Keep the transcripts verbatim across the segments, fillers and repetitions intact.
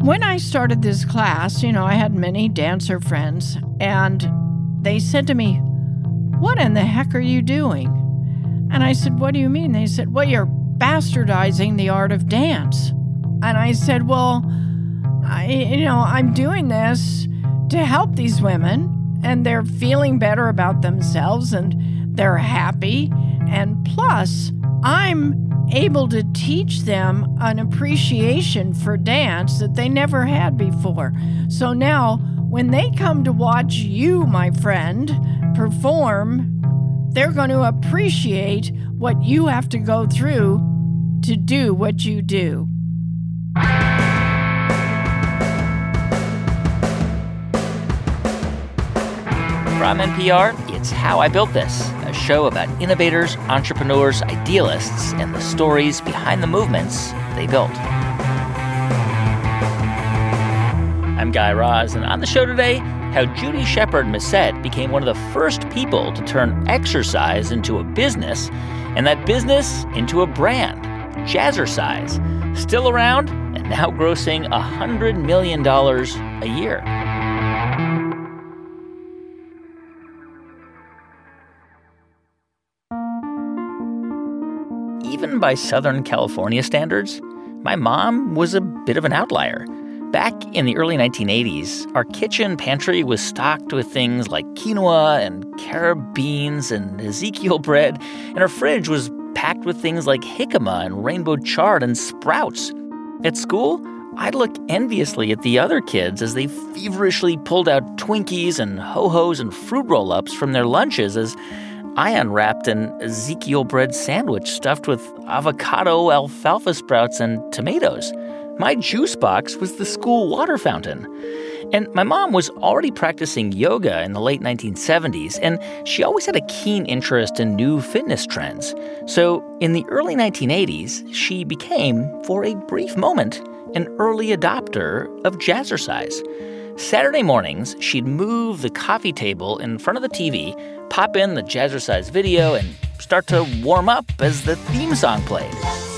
When I started this class, you know, I had many dancer friends, and they said to me, "What in the heck are you doing?" And I said, "What do you mean?" They said, "Well, you're bastardizing the art of dance." And I said, "Well, I, you know, I'm doing this to help these women, and they're feeling better about themselves, and they're happy. And plus, I'm able to teach them an appreciation for dance that they never had before. So now, when they come to watch you, my friend, perform, they're going to appreciate what you have to go through to do what you do." From N P R, it's How I Built This, a show about innovators, entrepreneurs, idealists, and the stories behind the movements they built. I'm Guy Raz, and on the show today, how Judy Shepard-Massett became one of the first people to turn exercise into a business, and that business into a brand, Jazzercise, still around and now grossing one hundred million dollars a year. Even by Southern California standards, my mom was a bit of an outlier. Back in the early nineteen eighties, our kitchen pantry was stocked with things like quinoa and carob beans and Ezekiel bread, and our fridge was packed with things like jicama and rainbow chard and sprouts. At school, I'd look enviously at the other kids as they feverishly pulled out Twinkies and Ho-Hos and fruit roll-ups from their lunches as I unwrapped an Ezekiel bread sandwich stuffed with avocado, alfalfa sprouts, and tomatoes. My juice box was the school water fountain. And my mom was already practicing yoga in the late nineteen seventies, and she always had a keen interest in new fitness trends. So in the early nineteen eighties, she became, for a brief moment, an early adopter of Jazzercise. Saturday mornings, she'd move the coffee table in front of the T V, pop in the Jazzercise video, and start to warm up as the theme song played.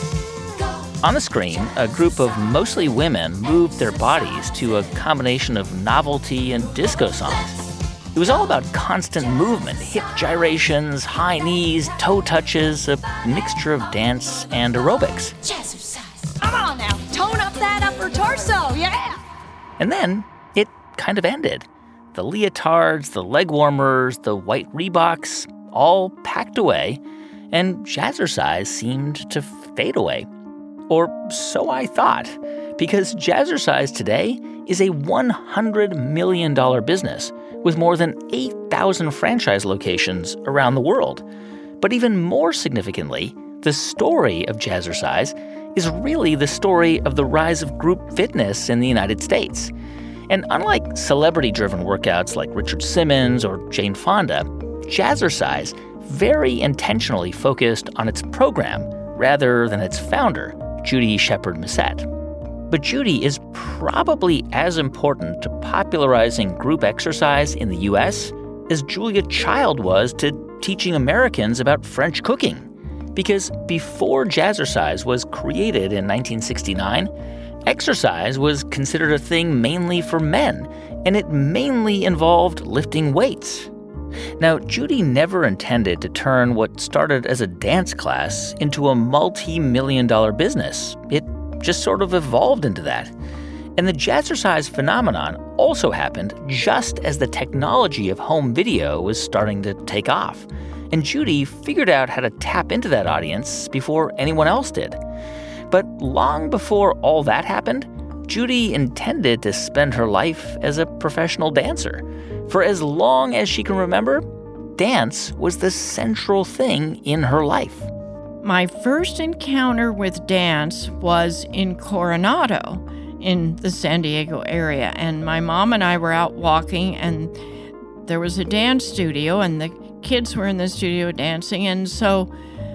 On the screen, a group of mostly women moved their bodies to a combination of novelty and disco songs. It was all about constant movement, hip gyrations, high knees, toe touches, a mixture of dance and aerobics. Jazzercise. Come on now, tone up that upper torso, yeah! And then it kind of ended. The leotards, the leg warmers, the white Reeboks, all packed away, and Jazzercise seemed to fade away. Or so I thought, because Jazzercise today is a one hundred million dollars business with more than eight thousand franchise locations around the world. But even more significantly, the story of Jazzercise is really the story of the rise of group fitness in the United States. And unlike celebrity-driven workouts like Richard Simmons or Jane Fonda, Jazzercise very intentionally focused on its program rather than its founder, Judy Shepard-Massett. But Judy is probably as important to popularizing group exercise in the U S as Julia Child was to teaching Americans about French cooking. Because before Jazzercise was created in nineteen sixty-nine, exercise was considered a thing mainly for men, and it mainly involved lifting weights. Now, Judy never intended to turn what started as a dance class into a multi-million dollar business. It just sort of evolved into that. And the Jazzercise phenomenon also happened just as the technology of home video was starting to take off. And Judy figured out how to tap into that audience before anyone else did. But long before all that happened, Judy intended to spend her life as a professional dancer. For as long as she can remember, dance was the central thing in her life. My first encounter with dance was in Coronado, in the San Diego area. And my mom and I were out walking, and there was a dance studio, and the kids were in the studio dancing. And so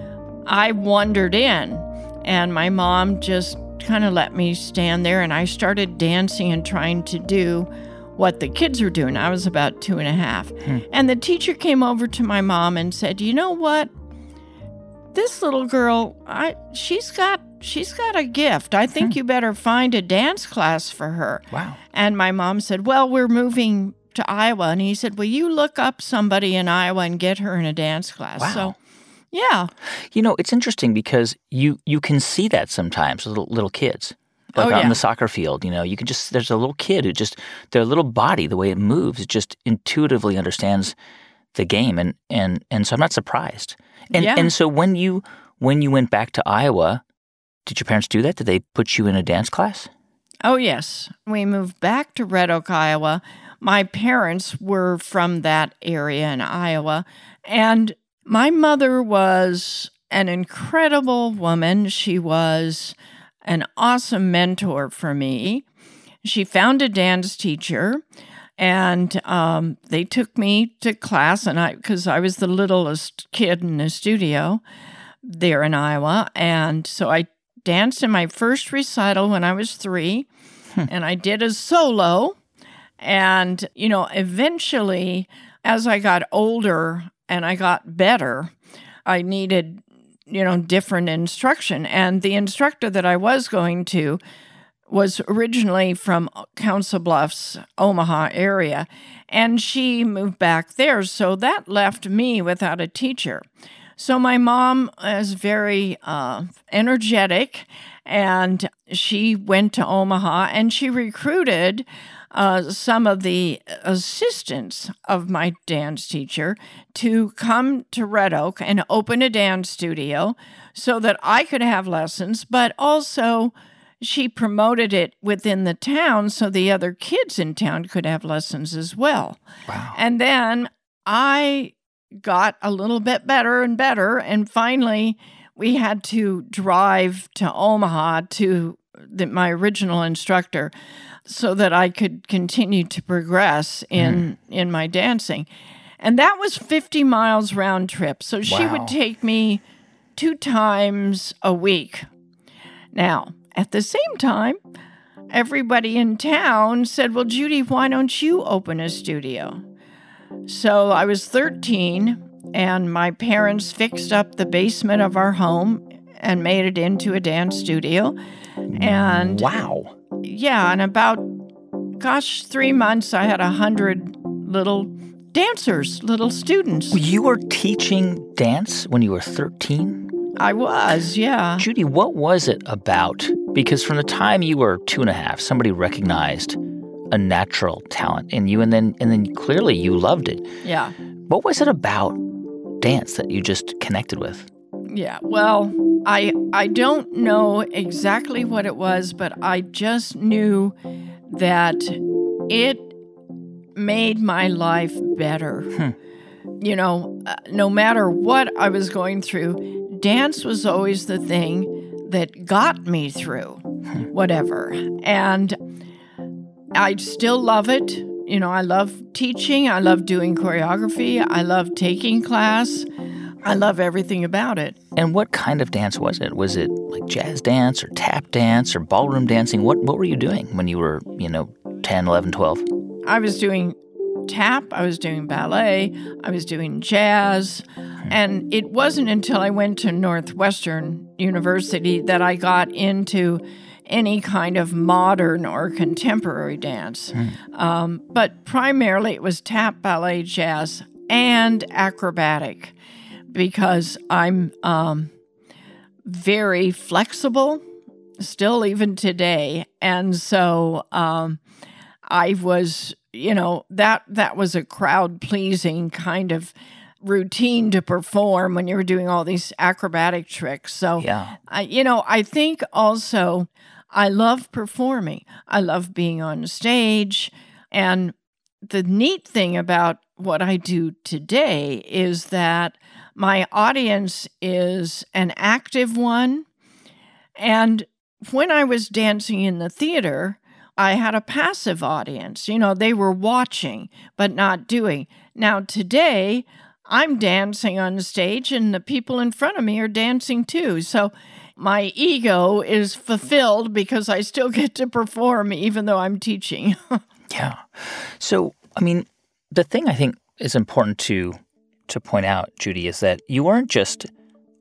I wandered in, and my mom just kind of let me stand there, and I started dancing and trying to do what the kids were doing. I was about two and a half. Hmm. And the teacher came over to my mom and said, "You know what? This little girl, I she's got she's got a gift. I think Hmm. you better find a dance class for her. Wow. And my mom said, well, we're moving to Iowa. And he said, will you look up somebody in Iowa and get her in a dance class? Wow. So, yeah. You know, it's interesting because you you can see that sometimes with little, little kids. Like Oh, out yeah. in the soccer field, you know, you can just, there's a little kid who just, their little body, the way it moves, it just intuitively understands the game. And, and, and so I'm not surprised. And, Yeah. and so when you, when you went back to Iowa, did your parents do that? Did they put you in a dance class? Oh, yes. We moved back to Red Oak, Iowa. My parents were from that area in Iowa. And my mother was an incredible woman. She was an awesome mentor for me. She found a dance teacher, and um, they took me to class, and I because I was the littlest kid in the studio there in Iowa. And so I danced in my first recital when I was three, and I did a solo. And, you know, eventually, as I got older and I got better, I needed, you know, different instruction. And the instructor that I was going to was originally from Council Bluffs, Omaha area, and she moved back there. So that left me without a teacher. So my mom is very uh, energetic, and she went to Omaha, and she recruited uh, some of the assistants of my dance teacher to come to Red Oak and open a dance studio so that I could have lessons, but also she promoted it within the town so the other kids in town could have lessons as well. Wow. And then I got a little bit better and better, and finally we had to drive to Omaha to the, my original instructor so that I could continue to progress in, mm. in my dancing. And that was fifty miles round trip. So she Wow. would take me two times a week. Now, at the same time, everybody in town said, well, Judy, why don't you open a studio? So I was thirteen, and my parents fixed up the basement of our home and made it into a dance studio. And wow. Yeah, in about, gosh, three months, I had a hundred little dancers, little students. You were teaching dance when you were thirteen? I was, yeah. Judy, what was it about? Because from the time you were two and a half, somebody recognized a natural talent in you, and then and then clearly you loved it. Yeah. What was it about dance that you just connected with? Yeah, well, I I don't know exactly what it was, but I just knew that it made my life better. Hmm. You know, uh, no matter what I was going through, dance was always the thing that got me through whatever. And I still love it. You know, I love teaching. I love doing choreography. I love taking class. I love everything about it. And what kind of dance was it? Was it like jazz dance or tap dance or ballroom dancing? What what were you doing when you were, you know, ten, eleven, twelve? I was doing tap, I was doing ballet, I was doing jazz. And it wasn't until I went to Northwestern University that I got into any kind of modern or contemporary dance. Mm. Um, but primarily it was tap, ballet, jazz, and acrobatic, because I'm um, very flexible, still even today. And so um, I was, you know, that that was a crowd-pleasing kind of routine to perform when you were doing all these acrobatic tricks. So, yeah. I, you know, I think also I love performing. I love being on stage. And the neat thing about what I do today is that my audience is an active one. And when I was dancing in the theater, I had a passive audience. You know, they were watching, but not doing. Now, today, I'm dancing on stage, and the people in front of me are dancing too. So my ego is fulfilled because I still get to perform even though I'm teaching. Yeah. So, I mean, the thing I think is important to to point out, Judy, is that you weren't just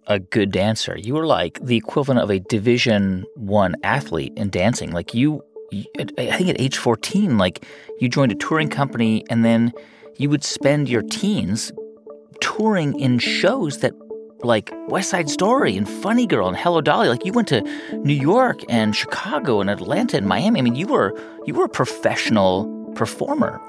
a good dancer. You were like the equivalent of a Division One athlete in dancing. Like you, you, I think at age fourteen, like you joined a touring company, and then you would spend your teens touring in shows that, like West Side Story and Funny Girl and Hello Dolly. Like you went to New York and Chicago and Atlanta and Miami. I mean, you were you were a professional performer.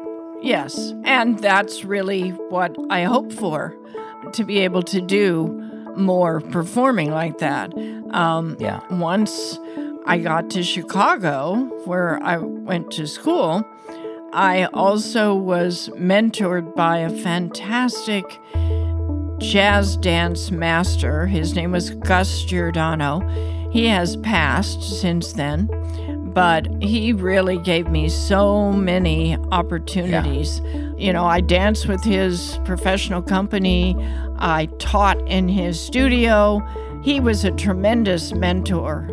Yes, and that's really what I hope for, to be able to do more performing like that. Um, yeah. Once I got to Chicago, where I went to school, I also was mentored by a fantastic jazz dance master. His name was Gus Giordano. He has passed since then, but he really gave me so many opportunities. Yeah. You know, I danced with his professional company. I taught in his studio. He was a tremendous mentor.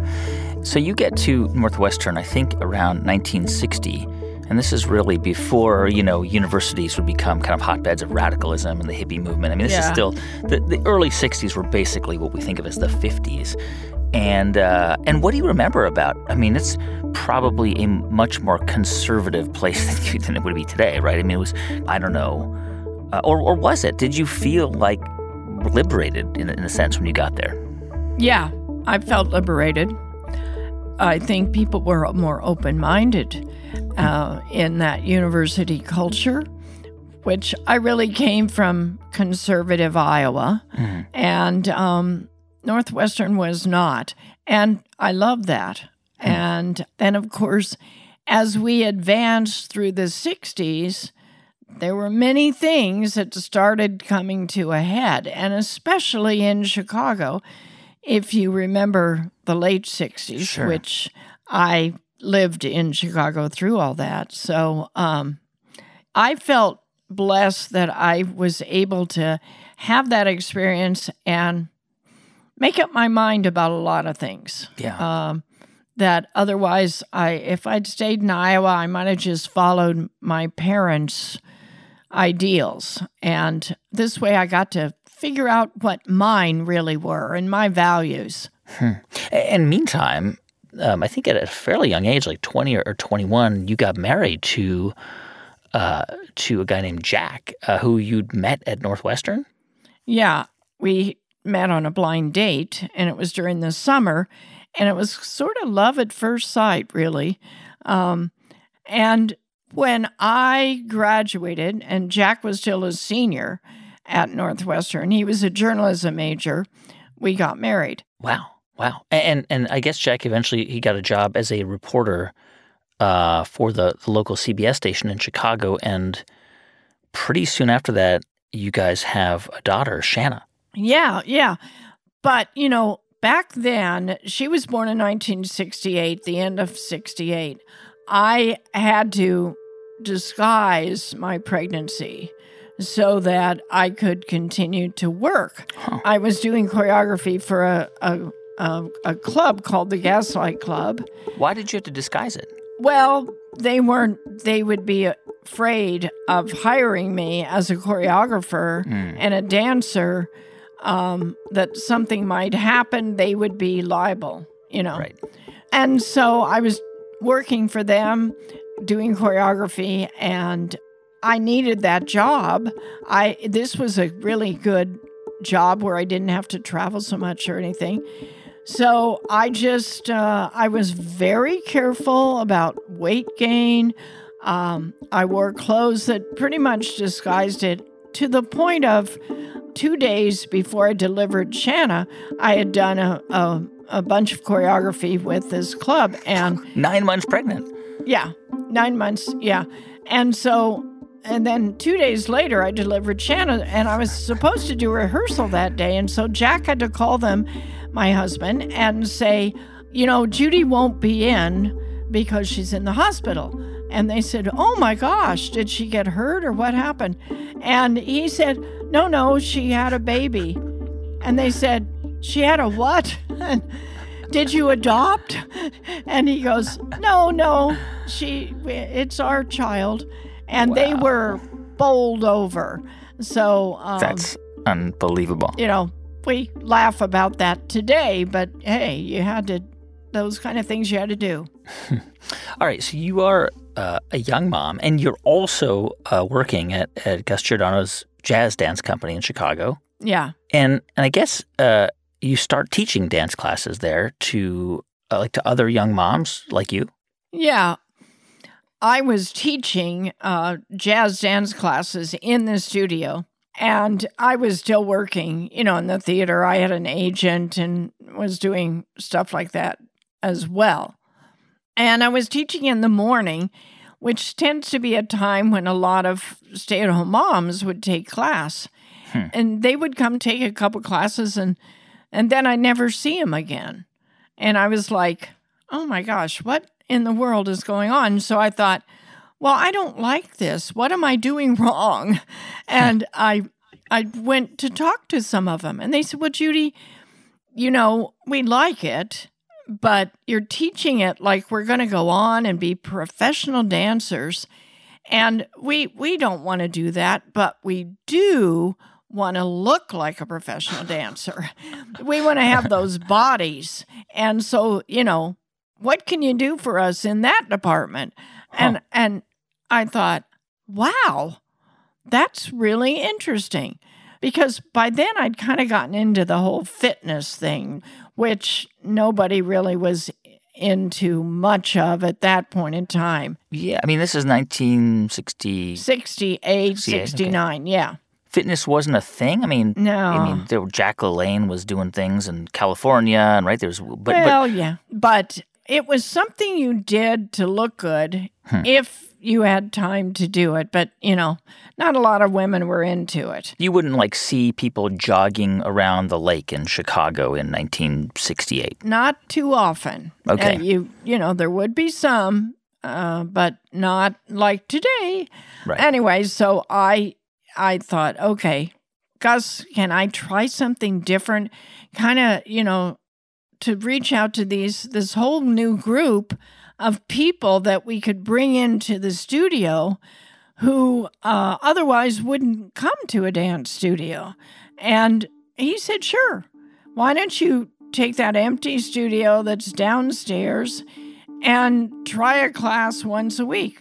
So you get to Northwestern, I think, around nineteen sixty. And this is really before, you know, universities would become kind of hotbeds of radicalism and the hippie movement. I mean, this yeah. is still, the, the early sixties were basically what we think of as the fifties. And uh, and what do you remember about, I mean, it's probably a much more conservative place than, than it would be today, right? I mean, it was, I don't know, uh, or, or was it? Did you feel like liberated in, in a sense when you got there? Yeah, I felt liberated. I think people were more open-minded uh, in that university culture, which I really came from conservative Iowa, mm-hmm. and um, Northwestern was not. And I love that. Mm-hmm. And then, of course, as we advanced through the sixties, there were many things that started coming to a head, and especially in Chicago. If you remember the late sixties, sure. which I lived in Chicago through all that. So um, I felt blessed that I was able to have that experience and make up my mind about a lot of things. Yeah. Um, that otherwise, I if I'd stayed in Iowa, I might have just followed my parents' ideals. And this way I got to figure out what mine really were and my values. Hmm. And meantime, um, I think at a fairly young age, like twenty or twenty-one, you got married to uh, to a guy named Jack, uh, who you'd met at Northwestern? Yeah, we met on a blind date, and it was during the summer, and it was sort of love at first sight, really. Um, and when I graduated, and Jack was still a senior at Northwestern, he was a journalism major, we got married. Wow. Wow. And and I guess Jack eventually, he got a job as a reporter uh, for the, the local C B S station in Chicago. And pretty soon after that, you guys have a daughter, Shanna. Yeah, yeah. But, you know, back then, she was born in nineteen sixty-eight, the end of sixty-eight. I had to disguise my pregnancy so that I could continue to work. Huh. I was doing choreography for a, a, a, a club called the Gaslight Club. Why did you have to disguise it? Well, they weren't, they would be afraid of hiring me as a choreographer mm. and a dancer, um, that something might happen, they would be liable, you know. Right. And so I was working for them, doing choreography, and I needed that job. I this was a really good job where I didn't have to travel so much or anything. So I just, uh, I was very careful about weight gain. Um, I wore clothes that pretty much disguised it, to the point of two days before I delivered Shanna, I had done a, a, a bunch of choreography with this club. And Nine months pregnant. Yeah, nine months, yeah. And so... And then two days later, I delivered Shanna, and I was supposed to do rehearsal that day. And so Jack had to call them, my husband, and say, you know, Judy won't be in because she's in the hospital. And they said, oh my gosh, did she get hurt or what happened? And he said, no, no, she had a baby. And they said, she had a what? Did you adopt? And he goes, no, no, she, it's our child. And wow. They were bowled over. So um, that's unbelievable. You know, we laugh about that today, but hey, you had to, those kind of things you had to do. All right, so you are uh, a young mom, and you're also uh, working at, at Gus Giordano's jazz dance company in Chicago. Yeah. And and I guess uh, you start teaching dance classes there to uh, like to other young moms like you. Yeah. I was teaching uh, jazz dance classes in the studio, and I was still working, you know, in the theater. I had an agent and was doing stuff like that as well. And I was teaching in the morning, which tends to be a time when a lot of stay-at-home moms would take class. Hmm. And they would come take a couple classes, and and then I'd never see them again. And I was like, oh my gosh, what in the world is going on? So I thought, well, I don't like this. What am I doing wrong? And I I went to talk to some of them, and they said, well, Judy, you know, we like it, but you're teaching it like we're going to go on and be professional dancers. And we we don't want to do that, but we do want to look like a professional dancer. We want to have those bodies. And so, you know, what can you do for us in that department? And huh. and I thought, wow, that's really interesting. Because by then I'd kind of gotten into the whole fitness thing, which nobody really was into much of at that point in time. Yeah, I mean, this is nineteen sixty... sixty-eight, sixty-nine, okay. Yeah. Fitness wasn't a thing? I mean, no. I mean, there were, Jack LaLanne was doing things in California, and right, there was... But, well, but, yeah, but it was something you did to look good hmm. if you had time to do it. But, you know, not a lot of women were into it. You wouldn't, like, see people jogging around the lake in Chicago in nineteen sixty-eight? Not too often. Okay. Uh, you, you know, there would be some, uh, but not like today. Right. Anyway, so I... I thought, okay, Gus, can I try something different? Kind of, you know, to reach out to these this whole new group of people that we could bring into the studio who uh, otherwise wouldn't come to a dance studio. And he said, sure, why don't you take that empty studio that's downstairs and try a class once a week?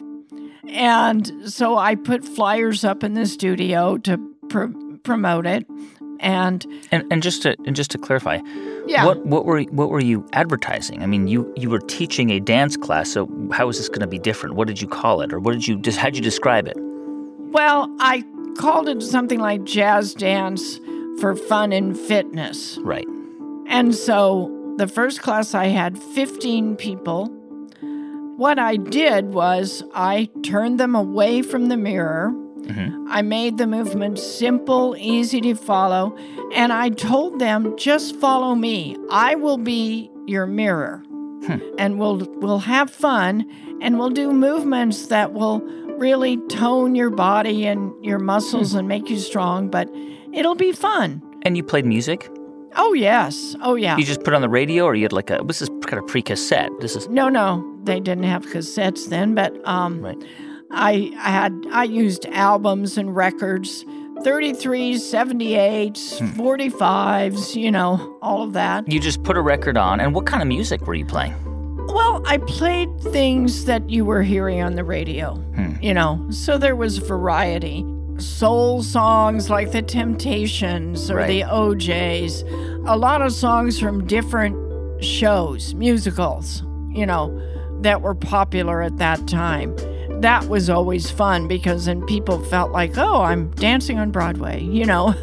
And so I put flyers up in the studio to pr- promote it, and and and just to and just to clarify, yeah, what what were what were you advertising? I mean, you, you were teaching a dance class, so how is this going to be different? What did you call it, or what did you just how'd you describe it? Well, I called it something like jazz dance for fun and fitness, right? And so the first class I had fifteen people. What I did was I turned them away from the mirror. Mm-hmm. I made the movement simple, easy to follow, and I told them, just follow me. I will be your mirror, hmm. and we'll we'll have fun, and we'll do movements that will really tone your body and your muscles hmm. and make you strong, but it'll be fun. And you played music? Oh, yes. Oh, yeah. You just put on the radio, or you had like a, this is kind of pre-cassette? This is No, no. They didn't have cassettes then, but um, right. I, I had I used albums and records, thirty-threes, seventy-eights, hmm. forty-fives, you know, all of that. You just put a record on, and what kind of music were you playing? Well, I played things that you were hearing on the radio, hmm. you know, so there was variety. Soul songs like the Temptations or right. the O Js, a lot of songs from different shows, musicals, you know, that were popular at that time. That was always fun because then people felt like, oh, I'm dancing on Broadway, you know.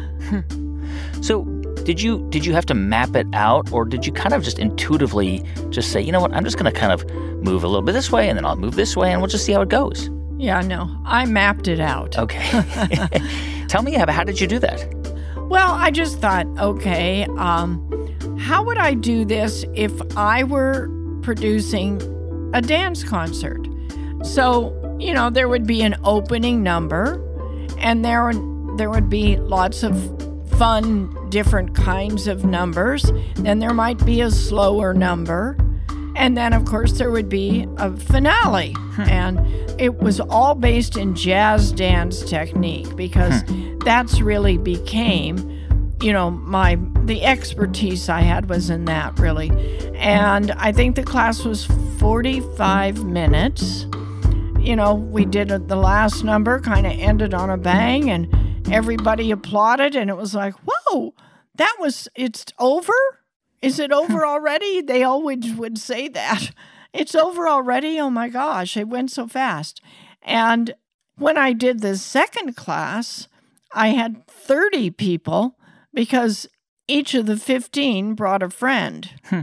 So did you did you have to map it out, or did you kind of just intuitively just say, you know what, I'm just going to kind of move a little bit this way, and then I'll move this way, and we'll just see how it goes? Yeah, no, I mapped it out. Okay. Tell me, how did you do that? Well, I just thought, okay, um, how would I do this if I were producing a dance concert? So, you know, there would be an opening number, and there, there would be lots of fun, different kinds of numbers. Then there might be a slower number. And then, of course, there would be a finale. Hmm. And it was all based in jazz dance technique because hmm. that's really became, you know, my the expertise I had was in that, really. And I think the class was forty-five minutes. You know, we did it, the last number kind of ended on a bang, and everybody applauded, and it was like, whoa, that was, it's over? Is it over already? They always would say that. It's over already? Oh my gosh, it went so fast. And when I did the second class, I had thirty people because each of the fifteen brought a friend. Hmm.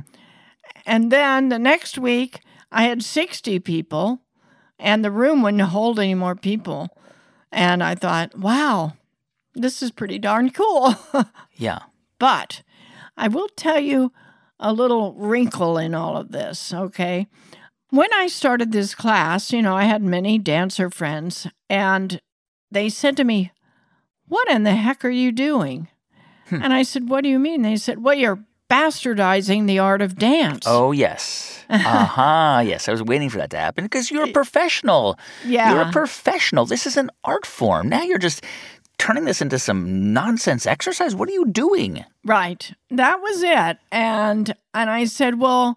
And then the next week, I had sixty people, and the room wouldn't hold any more people. And I thought, wow, this is pretty darn cool. Yeah. But I will tell you a little wrinkle in all of this, okay? When I started this class, you know, I had many dancer friends, and they said to me, what in the heck are you doing? Hmm. And I said, what do you mean? They said, well, you're bastardizing the art of dance. Oh, yes. Uh-huh. Yes, I was waiting for that to happen because you're a professional. Yeah. You're a professional. This is an art form. Now you're just turning this into some nonsense exercise. What are you doing? Right. That was it. And and I said, well,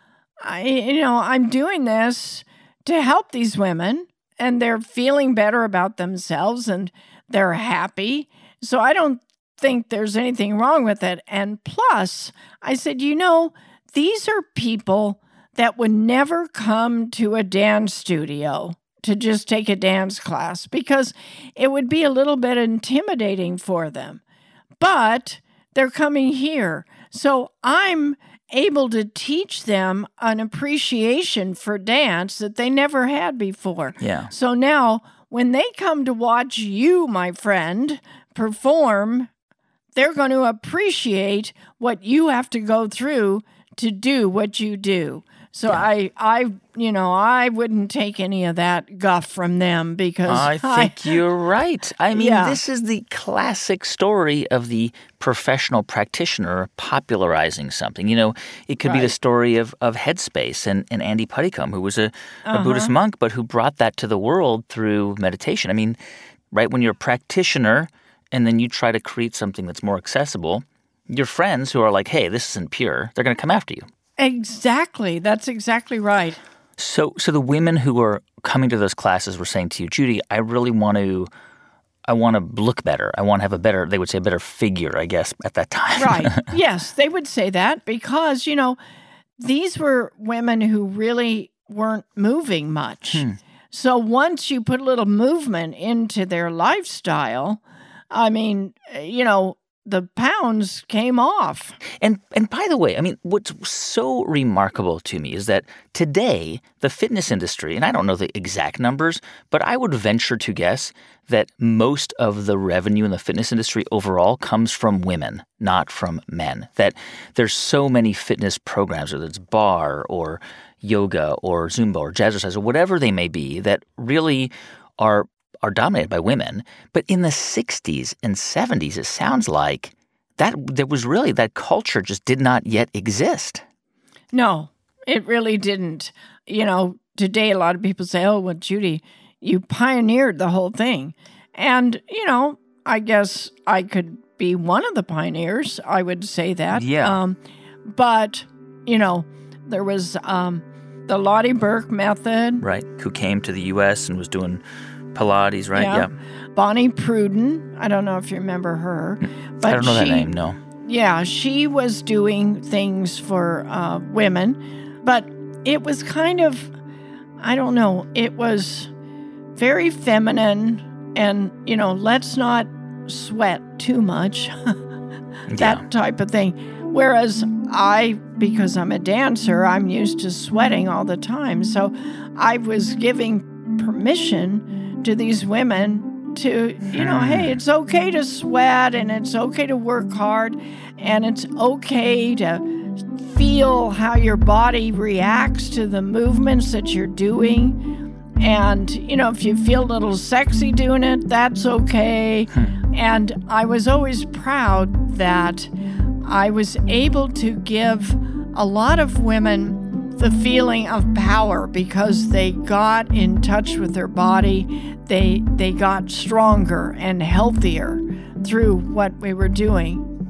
I you know, I'm doing this to help these women, and they're feeling better about themselves, and they're happy. So I don't think there's anything wrong with it. And plus, I said, you know, these are people that would never come to a dance studio to just take a dance class because it would be a little bit intimidating for them. But they're coming here. So I'm able to teach them an appreciation for dance that they never had before. Yeah. So now when they come to watch you, my friend, perform, they're going to appreciate what you have to go through to do what you do. So yeah. I, I, you know, I wouldn't take any of that guff from them because I think I, you're right. I mean, yeah. This is the classic story of the professional practitioner popularizing something. You know, it could right. be the story of, of Headspace and, and Andy Puddicombe, who was a, uh-huh. a Buddhist monk, but who brought that to the world through meditation. I mean, right when you're a practitioner and then you try to create something that's more accessible, your friends who are like, hey, this isn't pure, they're going to come after you. Exactly. That's exactly right. So so the women who were coming to those classes were saying to you, Judy, I really want to I want to look better. I want to have a better, they would say a better figure, I guess, at that time. Right. Yes, they would say that because, you know, these were women who really weren't moving much. Hmm. So once you put a little movement into their lifestyle, I mean, you know, the pounds came off. And and by the way, I mean, what's so remarkable to me is that today, the fitness industry, and I don't know the exact numbers, but I would venture to guess that most of the revenue in the fitness industry overall comes from women, not from men. That there's so many fitness programs, whether it's barre or yoga or Zumba or jazzercise or whatever they may be, that really are are dominated by women. But in the sixties and seventies, it sounds like that there was really, that culture just did not yet exist. No, it really didn't. You know, today a lot of people say, oh, well, Judy, you pioneered the whole thing. And, you know, I guess I could be one of the pioneers. I would say that. Yeah. Um, but, you know, there was um, the Lottie Burke method. Right, who came to the U S and was doing Pilates, right? Yeah. yeah. Bonnie Pruden. I don't know if you remember her. But I don't know she, that name, no. Yeah, she was doing things for uh, women, but it was kind of, I don't know, it was very feminine and, you know, let's not sweat too much, that yeah. type of thing. Whereas I, because I'm a dancer, I'm used to sweating all the time. So I was giving permission to these women to, you know, hey, it's okay to sweat and it's okay to work hard and it's okay to feel how your body reacts to the movements that you're doing. And, you know, if you feel a little sexy doing it, that's okay. And I was always proud that I was able to give a lot of women the feeling of power because they got in touch with their body. They they got stronger and healthier through what we were doing.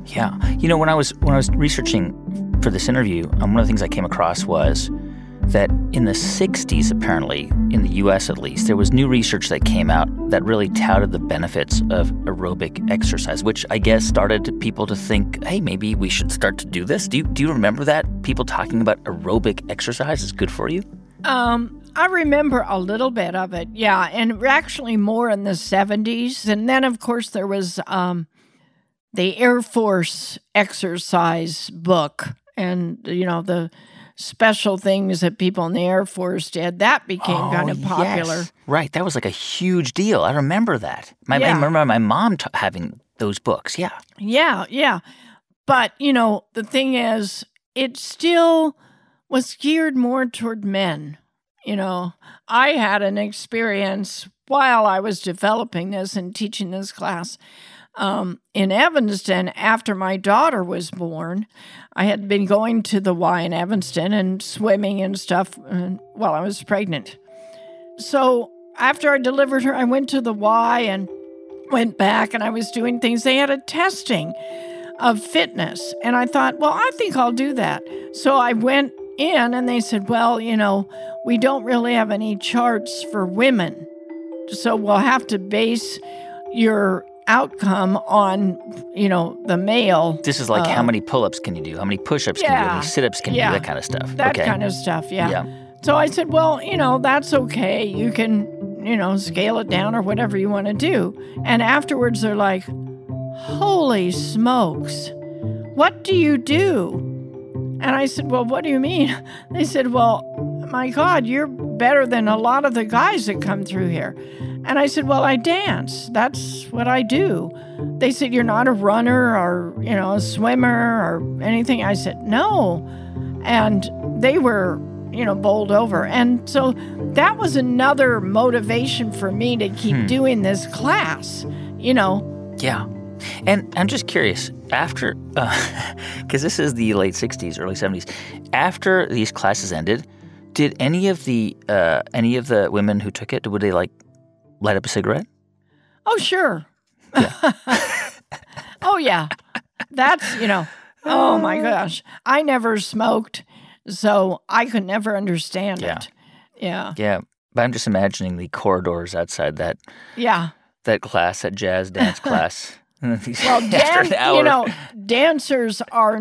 Yeah. You know, when I was when I was researching for this interview, um, one of the things I came across was that in the sixties, apparently, in the U S at least, there was new research that came out that really touted the benefits of aerobic exercise, which I guess started people to think, hey, maybe we should start to do this. Do you, do you remember that? People talking about aerobic exercise is good for you? Um, I remember a little bit of it, yeah, and actually more in the seventies. And then, of course, there was um, the Air Force exercise book and, you know, the special things that people in the Air Force did. That became oh, kind of popular. Yes. Right. That was like a huge deal. I remember that. My, yeah. I remember my mom t- having those books. Yeah. Yeah, yeah. But, you know, the thing is, it still was geared more toward men. You know, I had an experience while I was developing this and teaching this class. Um, in Evanston, after my daughter was born, I had been going to the Y in Evanston and swimming and stuff uh, while I was pregnant. So after I delivered her, I went to the Y and went back, and I was doing things. They had a testing of fitness, and I thought, well, I think I'll do that. So I went in, and they said, well, you know, we don't really have any charts for women, so we'll have to base your outcome on, you know, the male. This is like uh, how many pull-ups can you do? How many push-ups yeah, can you do? How many sit-ups can yeah, you do? That kind of stuff. That okay. kind of stuff, yeah. yeah. So I said, well, you know, that's okay. You can, you know, scale it down or whatever you want to do. And afterwards they're like, holy smokes, what do you do? And I said, well, what do you mean? They said, well, my God, you're better than a lot of the guys that come through here. And I said, well, I dance. That's what I do. They said, you're not a runner or, you know, a swimmer or anything. I said, no. And they were, you know, bowled over. And so that was another motivation for me to keep hmm. doing this class, you know. Yeah. And I'm just curious, after, because uh, this is the late sixties, early seventies, after these classes ended, did any of the uh, any of the women who took it, would they like light up a cigarette? Oh, sure. Yeah. Oh, yeah. That's, you know, oh my gosh. I never smoked, so I could never understand yeah. it. Yeah. Yeah. But I'm just imagining the corridors outside that yeah. that class, that jazz dance class. Well, dan- you know, dancers are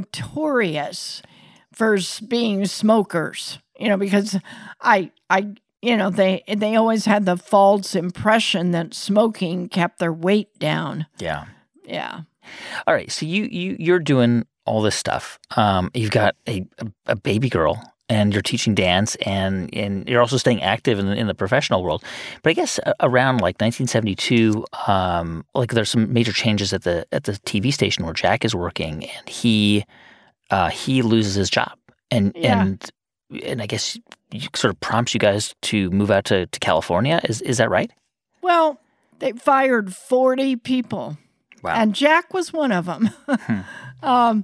notorious for being smokers, you know, because I, I, you know, they they always had the false impression that smoking kept their weight down. Yeah. Yeah. All right. So you, you, you're doing all this stuff. Um, you've got a, a, a baby girl, and you're teaching dance, and, and you're also staying active in the, in the professional world. But I guess around like nineteen seventy-two, um, like there's some major changes at the at the T V station where Jack is working, and he uh, he loses his job, and yeah. and and I guess you, sort of prompts you guys to move out to, to California. Is is that right? Well, they fired forty people, wow. and Jack was one of them. hmm. um,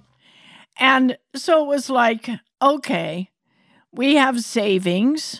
and so it was like, okay. We have savings,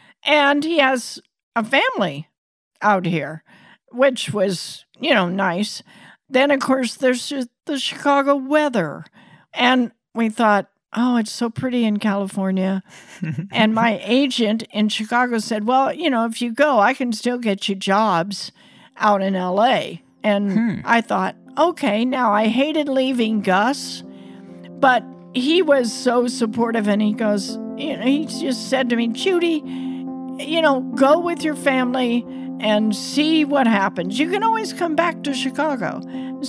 and he has a family out here, which was, you know, nice. Then, of course, there's just the Chicago weather. And we thought, oh, it's so pretty in California. And my agent in Chicago said, well, you know, if you go, I can still get you jobs out in L A. And hmm. I thought, okay, now I hated leaving Gus, but he was so supportive, and he goes, you know, he just said to me, Judy, you know, go with your family and see what happens. You can always come back to Chicago.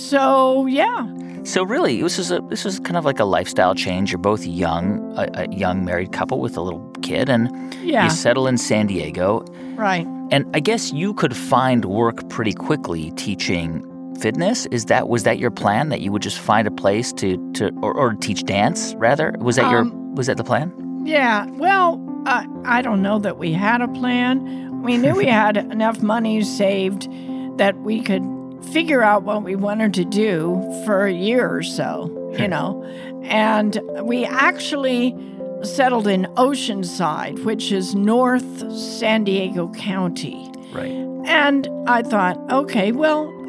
So, yeah. So really, this is a this is kind of like a lifestyle change. You're both young, a, a young married couple with a little kid, and yeah. you settle in San Diego. Right. And I guess you could find work pretty quickly teaching fitness. Is that was that your plan, that you would just find a place to to or, or teach dance rather? Was that um, your was that the plan? Yeah. Well, uh, I don't know that we had a plan. We knew we had enough money saved that we could figure out what we wanted to do for a year or so, you know. And we actually settled in Oceanside, which is North San Diego County. Right. And I thought, okay, well,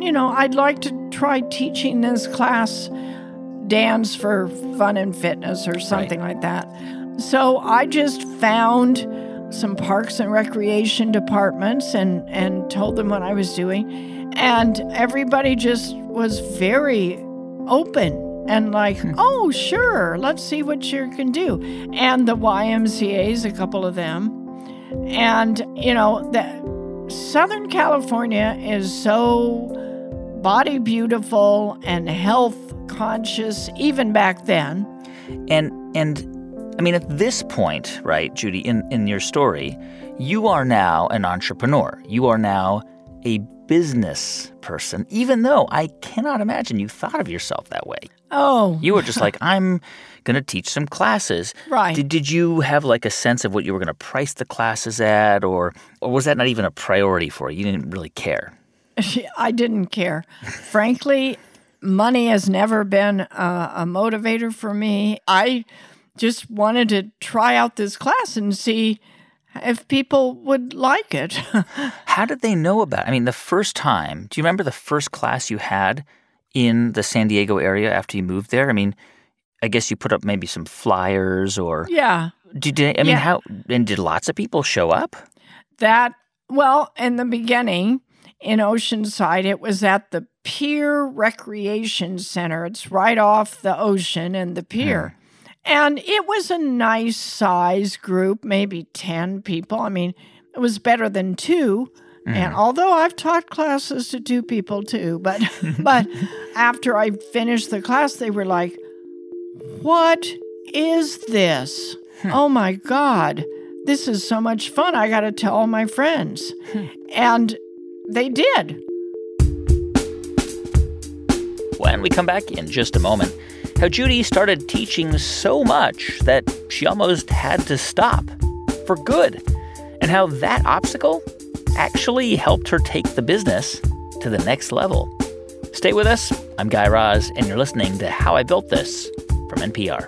you know, I'd like to try teaching this class dance for fun and fitness or something right. like that. So I just found some parks and recreation departments and, and told them what I was doing. And everybody just was very open and like, hmm. oh, sure, let's see what you can do. And the Y M C As, a couple of them. And, you know, the, Southern California is so body beautiful and health conscious, even back then. And, and I mean, at this point, right, Judy, in, in your story, you are now an entrepreneur. You are now a business person, even though I cannot imagine you thought of yourself that way. Oh. You were just like, I'm going to teach some classes. Right. Did, did you have like a sense of what you were going to price the classes at, or, or was that not even a priority for you? You didn't really care? I didn't care. Frankly, money has never been a, a motivator for me. I just wanted to try out this class and see if people would like it. How did they know about it? I mean, the first time, do you remember the first class you had in the San Diego area after you moved there? I mean, I guess you put up maybe some flyers or... Yeah. Did, I mean, yeah. how... And did lots of people show up? That, well, in the beginning, in Oceanside, it was at the Pier Recreation Center. It's right off the ocean and the pier. Hmm. And it was a nice size group, maybe ten people. I mean, it was better than two. Mm. And although I've taught classes to two people too, but but after I finished the class, they were like, what is this? Hmm. Oh my God, this is so much fun. I got to tell all my friends. Hmm. And they did. When we come back in just a moment, how Judy started teaching so much that she almost had to stop for good, and how that obstacle actually helped her take the business to the next level. Stay with us. I'm Guy Raz, and you're listening to How I Built This from N P R.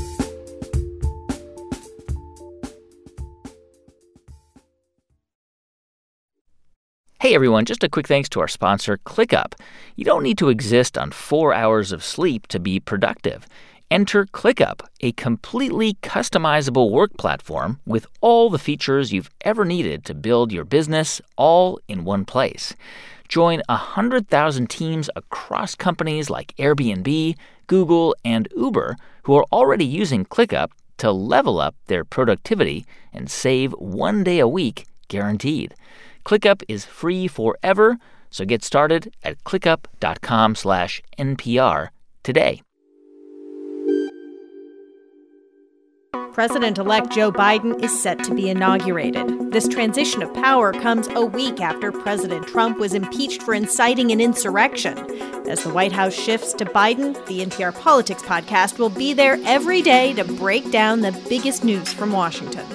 Hey everyone, just a quick thanks to our sponsor, ClickUp. You don't need to exist on four hours of sleep to be productive. Enter ClickUp, a completely customizable work platform with all the features you've ever needed to build your business all in one place. Join one hundred thousand teams across companies like Airbnb, Google, and Uber who are already using ClickUp to level up their productivity and save one day a week guaranteed. ClickUp is free forever, so get started at clickup.com slash NPR today. President-elect Joe Biden is set to be inaugurated. This transition of power comes a week after President Trump was impeached for inciting an insurrection. As the White House shifts to Biden, the N P R Politics podcast will be there every day to break down the biggest news from Washington.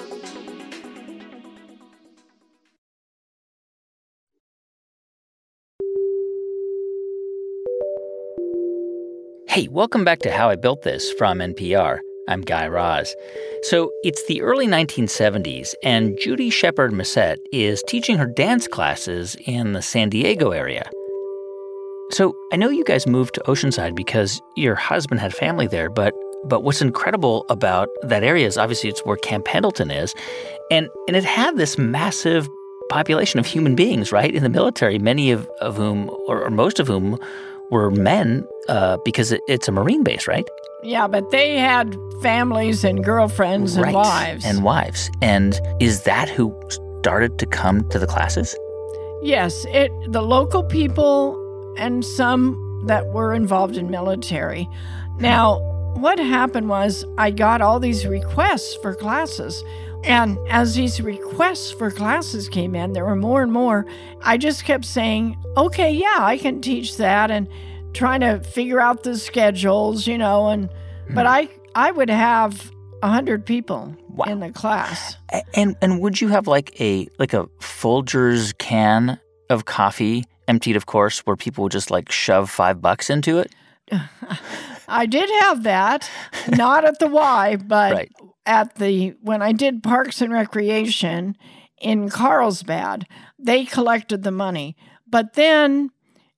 Hey, welcome back to How I Built This from N P R. I'm Guy Raz. So it's the early nineteen seventies, and Judy Shepard Massett is teaching her dance classes in the San Diego area. So I know you guys moved to Oceanside because your husband had family there, but but what's incredible about that area is obviously it's where Camp Pendleton is, and, and it had this massive population of human beings, right, in the military, many of, of whom, or, or most of whom, were men uh, because it, it's a Marine base, right? Yeah, but they had families and girlfriends and right. wives. And wives. And is that who started to come to the classes? Yes, it the local people and some that were involved in military. Now, what happened was I got all these requests for classes. And as these requests for classes came in, there were more and more. I just kept saying, okay, yeah, I can teach that, and trying to figure out the schedules, you know. And hmm. But I I would have one hundred people wow. in the class. And and would you have like a like a Folgers can of coffee, emptied, of course, where people would just like shove five bucks into it? I did have that, not at the Y, but right. at the when I did Parks and Recreation in Carlsbad, they collected the money. But then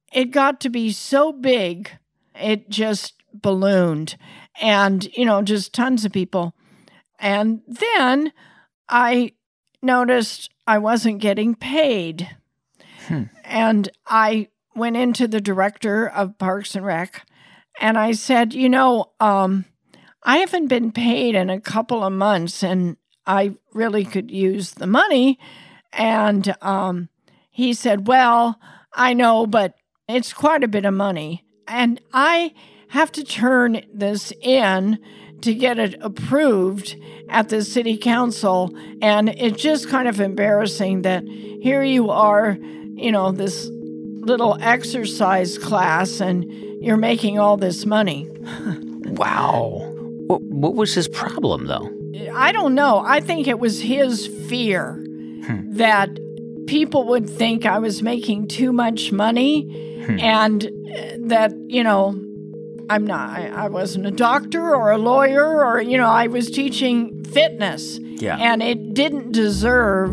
it got to be so big, it just ballooned. And, you know, just tons of people. And then I noticed I wasn't getting paid. Hmm. And I went into the director of Parks and Rec, and I said, you know, um, I haven't been paid in a couple of months, and I really could use the money. And um, he said, well, I know, but it's quite a bit of money. And I have to turn this in to get it approved at the city council. And it's just kind of embarrassing that here you are, you know, this little exercise class, and you're making all this money. Wow. What, what was his problem, though? I don't know. I think it was his fear hmm. that people would think I was making too much money hmm. and that, you know, I'm not, I, I wasn't a doctor or a lawyer or, you know, I was teaching fitness. Yeah. And it didn't deserve,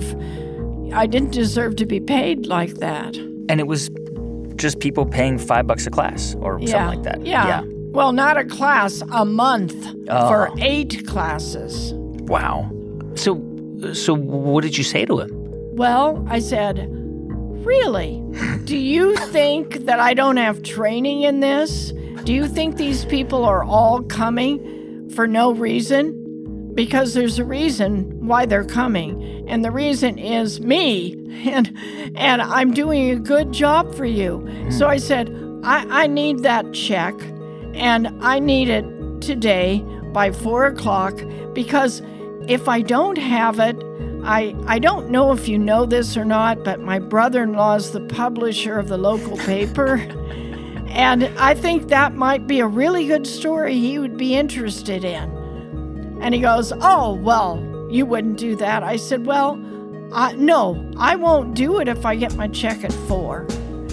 I didn't deserve to be paid like that. And it was just people paying five bucks a class or yeah. something like that. Yeah. yeah. Well, not a class, a month oh. for eight classes. Wow. So, so what did you say to him? Well, I said, really? Do you think that I don't have training in this? Do you think these people are all coming for no reason? Because there's a reason why they're coming. And the reason is me. And and I'm doing a good job for you. Mm. So I said, I, I need that check. And I need it today by four o'clock. Because if I don't have it, I, I don't know if you know this or not, but my brother-in-law is the publisher of the local paper. And I think that might be a really good story he would be interested in. And he goes, oh, well, you wouldn't do that. I said, well, uh, no, I won't do it if I get my check at four.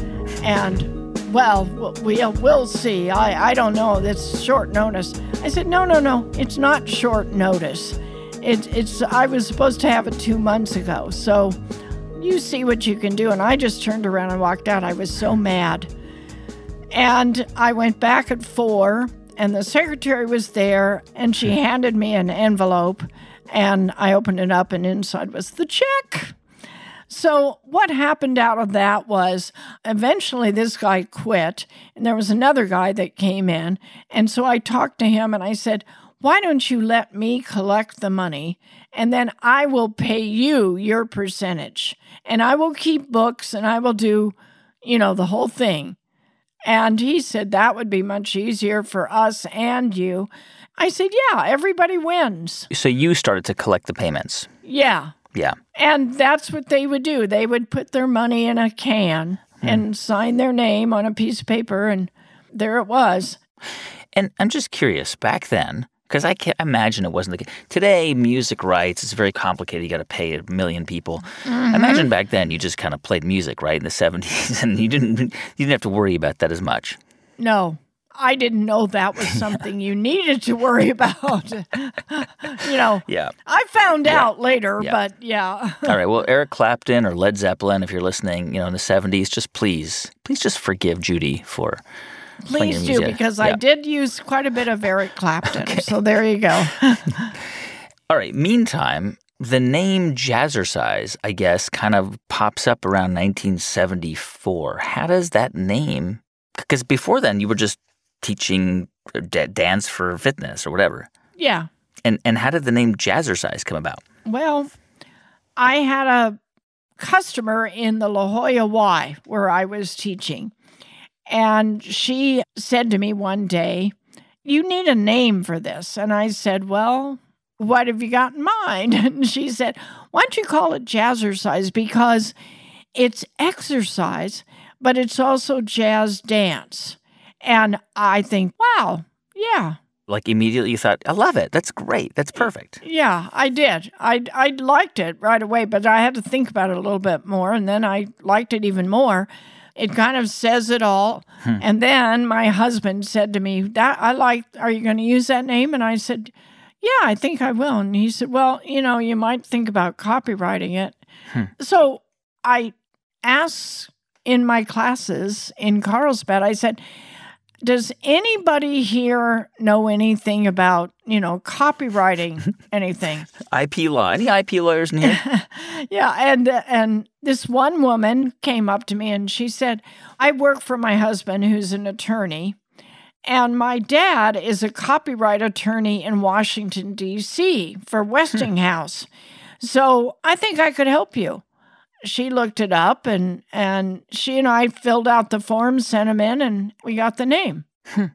And, well, we'll, we'll see. I, I don't know. That's short notice. I said, no, no, no, it's not short notice. It, it's I was supposed to have it two months ago. So you see what you can do. And I just turned around and walked out. I was so mad. And I went back at four, and the secretary was there, and she handed me an envelope, and I opened it up, and inside was the check. So what happened out of that was eventually this guy quit, and there was another guy that came in, and so I talked to him, and I said, why don't you let me collect the money, and then I will pay you your percentage, and I will keep books, and I will do, you know, the whole thing. And he said that would be much easier for us and you. I said, yeah, everybody wins. So you started to collect the payments. Yeah. Yeah. And that's what they would do. They would put their money in a can hmm. and sign their name on a piece of paper, and there it was. And I'm just curious, back then, because I can't imagine it wasn't the case. Today, music rights, it's very complicated. You got to pay a million people. Mm-hmm. Imagine back then you just kind of played music, right, in the seventies, and you didn't you didn't have to worry about that as much. No, I didn't know that was something you needed to worry about. you know, yeah. I found yeah. out later, yeah. but yeah. All right, well, Eric Clapton or Led Zeppelin, if you're listening, you know, in the seventies, just please, please just forgive Judy for... Please do, because yeah. I did use quite a bit of Eric Clapton, okay. So there you go. All right, meantime, the name Jazzercise, I guess, kind of pops up around nineteen seventy-four. How does that name, because before then you were just teaching d- dance for fitness or whatever. Yeah. And and how did the name Jazzercise come about? Well, I had a customer in the La Jolla Y where I was teaching. And she said to me one day, you need a name for this. And I said, well, what have you got in mind? And she said, why don't you call it Jazzercise? Because it's exercise, but it's also jazz dance. And I think, wow, yeah. Like immediately you thought, I love it. That's great. That's perfect. Yeah, I did. I, I liked it right away, but I had to think about it a little bit more. And then I liked it even more. It kind of says it all. Hmm. And then my husband said to me, "That I like, are you going to use that name?" And I said, yeah, I think I will. And he said, well, you know, you might think about copywriting it. Hmm. So I asked in my classes in Carlsbad, I said, does anybody here know anything about, you know, copywriting anything? I P law. Any I P lawyers in here? Yeah, and and this one woman came up to me and she said, I work for my husband who's an attorney, and my dad is a copyright attorney in Washington, D C for Westinghouse. So I think I could help you. She looked it up, and, and she and I filled out the forms, sent them in, and we got the name.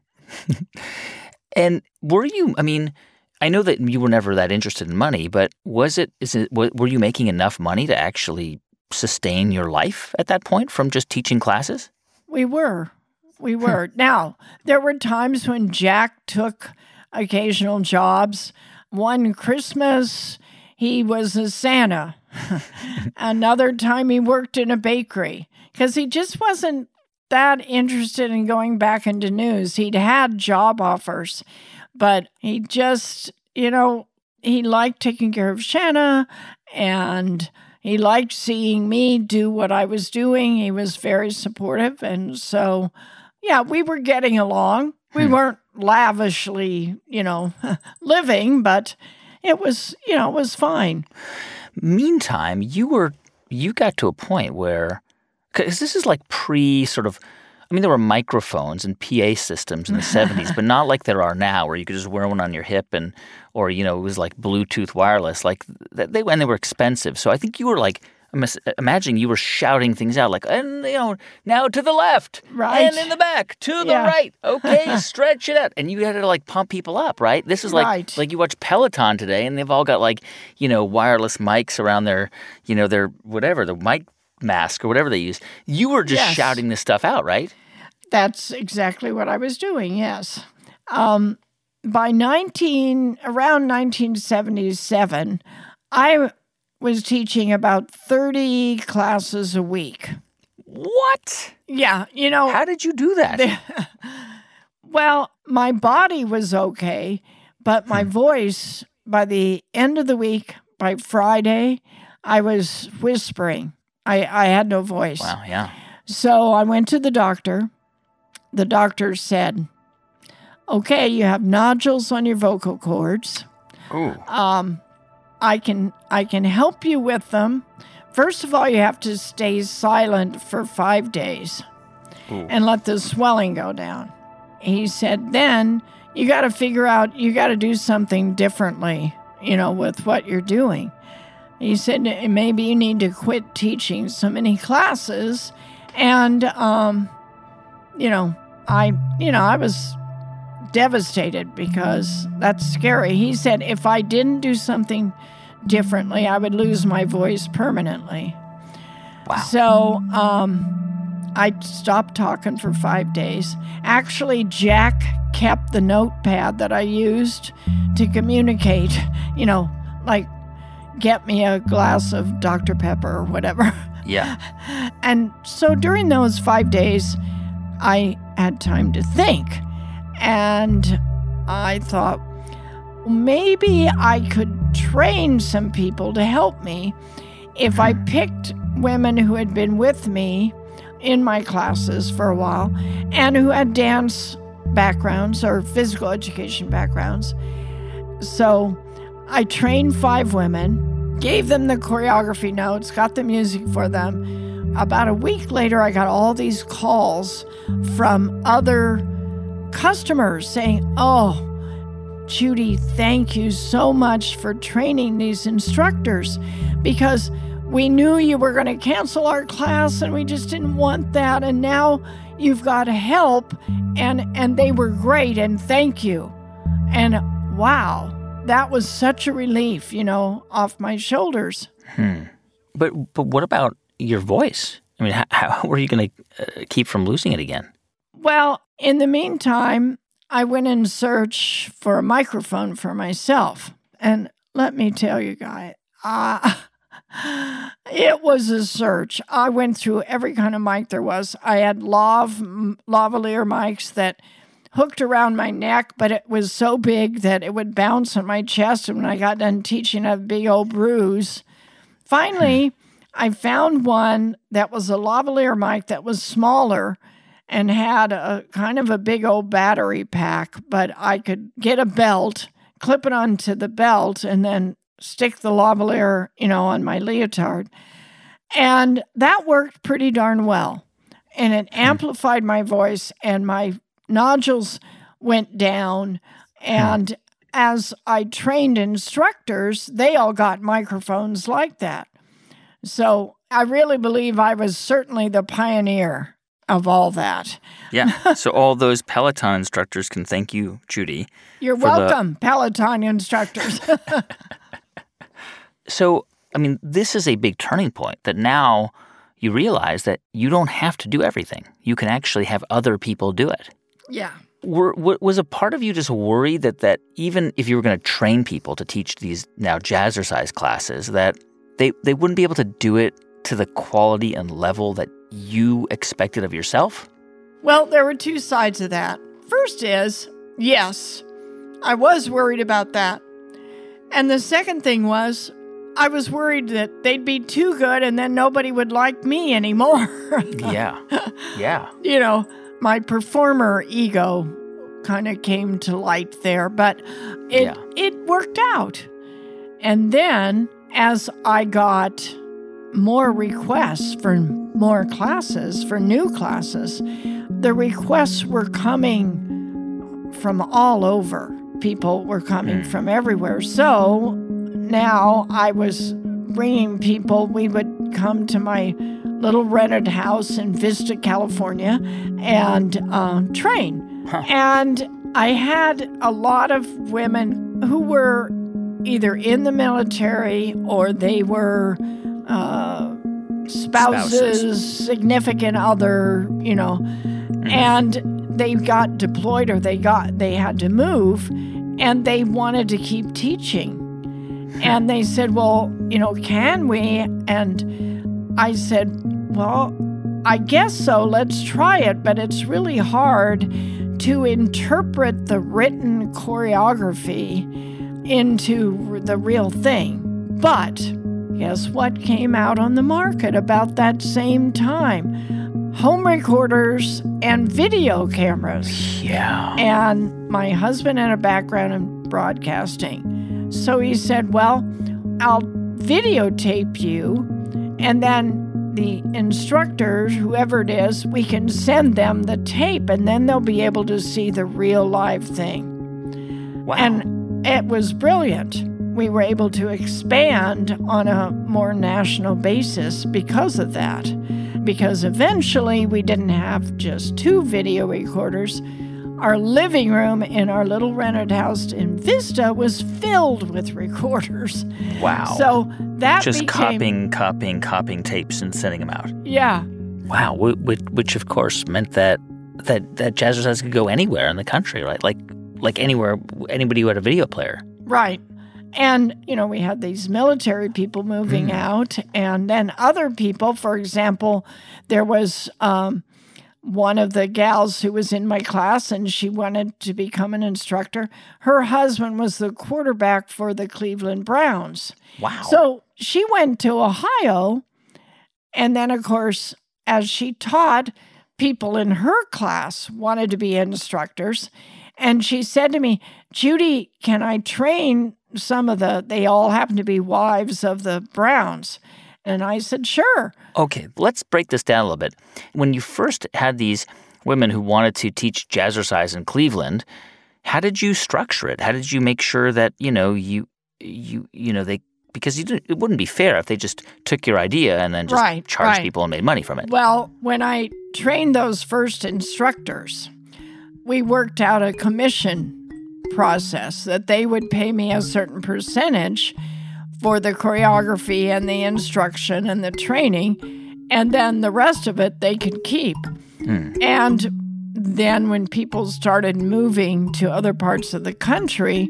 And were you, I mean, I know that you were never that interested in money, but was it, is it, were you making enough money to actually sustain your life at that point from just teaching classes? We were. We were. Now, there were times when Jack took occasional jobs. One Christmas, he was a Santa. Another time he worked in a bakery because he just wasn't that interested in going back into news. He'd had job offers, but he just, you know, he liked taking care of Shanna, and he liked seeing me do what I was doing. He was very supportive. And so, yeah, we were getting along. We hmm. weren't lavishly, you know, living, but it was, you know, it was fine. Meantime, you were you got to a point where, because this is like pre sort of, I mean, there were microphones and P A systems in the seventies, but not like there are now, where you could just wear one on your hip, and or you know it was like Bluetooth wireless, like they and they were expensive. So I think you were like, I'm imagining you were shouting things out like, and you know, now to the left, right, and in the back, to the yeah. right, okay, stretch it out, and you had to like pump people up, right? This is like right. like you watch Peloton today, and they've all got like you know wireless mics around their you know their whatever the mic mask or whatever they use. You were just yes. shouting this stuff out, right? That's exactly what I was doing. Yes, um, by nineteen around nineteen seventy-seven, I was teaching about thirty classes a week. What? Yeah, you know. How did you do that? Well, my body was okay, but my voice, by the end of the week, by Friday, I was whispering. I, I had no voice. Wow, yeah. So I went to the doctor. The doctor said, okay, you have nodules on your vocal cords. Ooh. Um, I can I can help you with them. First of all, you have to stay silent for five days Ooh. and let the swelling go down. He said, then you got to figure out, you got to do something differently, you know, with what you're doing. He said, maybe you need to quit teaching so many classes. And, um, you know, I, you know, I was devastated because that's scary. He said if I didn't do something differently, I would lose my voice permanently. Wow. So um, I stopped talking for five days. Actually, Jack kept the notepad that I used to communicate, you know, like get me a glass of Doctor Pepper or whatever. Yeah. And so during those five days, I had time to think. And I thought, maybe I could train some people to help me if I picked women who had been with me in my classes for a while and who had dance backgrounds or physical education backgrounds. So I trained five women, gave them the choreography notes, got the music for them. About a week later, I got all these calls from other customers saying, oh, Judy, thank you so much for training these instructors, because we knew you were going to cancel our class and we just didn't want that. And now you've got help, and, and they were great, and thank you. And wow, that was such a relief, you know, off my shoulders. Hmm. But, but what about your voice? I mean, how, how were you going to uh, keep from losing it again? Well, in the meantime, I went in search for a microphone for myself. And let me tell you, guys, uh, it was a search. I went through every kind of mic there was. I had lav, lavalier mics that hooked around my neck, but it was so big that it would bounce on my chest. And when I got done teaching, I had a big old bruise. Finally, I found one that was a lavalier mic that was smaller and had a kind of a big old battery pack, but I could get a belt, clip it onto the belt, and then stick the lavalier, you know, on my leotard. And that worked pretty darn well. And it amplified my voice, and my nodules went down. And as I trained instructors, they all got microphones like that. So I really believe I was certainly the pioneer of all that. Yeah. So all those Peloton instructors can thank you, Judy. You're welcome, the... Peloton instructors. So, I mean, this is a big turning point that now you realize that you don't have to do everything. You can actually have other people do it. Yeah. Were, was a part of you just worried that, that even if you were going to train people to teach these now jazzercise classes, that they, they wouldn't be able to do it to the quality and level that you expected of yourself? Well, there were two sides of that. First is, yes, I was worried about that. And the second thing was, I was worried that they'd be too good and then nobody would like me anymore. Yeah. Yeah. You know, my performer ego kind of came to light there, but it yeah. it worked out. And then as I got more requests for more classes, for new classes, the requests were coming from all over. People were coming mm. from everywhere. So now I was bringing people. We would come to my little rented house in Vista, California, and uh, train. Huh. And I had a lot of women who were either in the military or they were uh, spouses, spouses, significant other, you know, mm. and they got deployed or they got they had to move, and they wanted to keep teaching. And they said, well, you know, can we? And I said, well, I guess so. Let's try it. But it's really hard to interpret the written choreography into the real thing. But guess what came out on the market about that same time? Home recorders and video cameras. Yeah. And my husband had a background in broadcasting. So he said, well, I'll videotape you, and then the instructors, whoever it is, we can send them the tape, and then they'll be able to see the real live thing. Wow. And it was brilliant. We were able to expand on a more national basis because of that. Because eventually we didn't have just two video recorders. Our living room in our little rented house in Vista was filled with recorders. Wow. So that Just became... copying, copying, copying tapes and sending them out. Yeah. Wow. Which, which of course, meant that that, that jazzercise could go anywhere in the country, right? Like, like anywhere, anybody who had a video player. Right. And, you know, we had these military people moving mm. out, and then other people. For example, there was... Um, one of the gals who was in my class, and she wanted to become an instructor. Her husband was the quarterback for the Cleveland Browns. Wow. So she went to Ohio, and then, of course, as she taught, people in her class wanted to be instructors. And she said to me, Judy, can I train some of the, they all happen to be wives of the Browns. And I said, sure. Okay, let's break this down a little bit. When you first had these women who wanted to teach jazzercise in Cleveland, how did you structure it? How did you make sure that, you know, you, you, you know, they, because you didn't, it wouldn't be fair if they just took your idea and then just right, charged right. people and made money from it. Well, when I trained those first instructors, we worked out a commission process that they would pay me a certain percentage for the choreography and the instruction and the training, and then the rest of it they could keep. Mm. And then when people started moving to other parts of the country,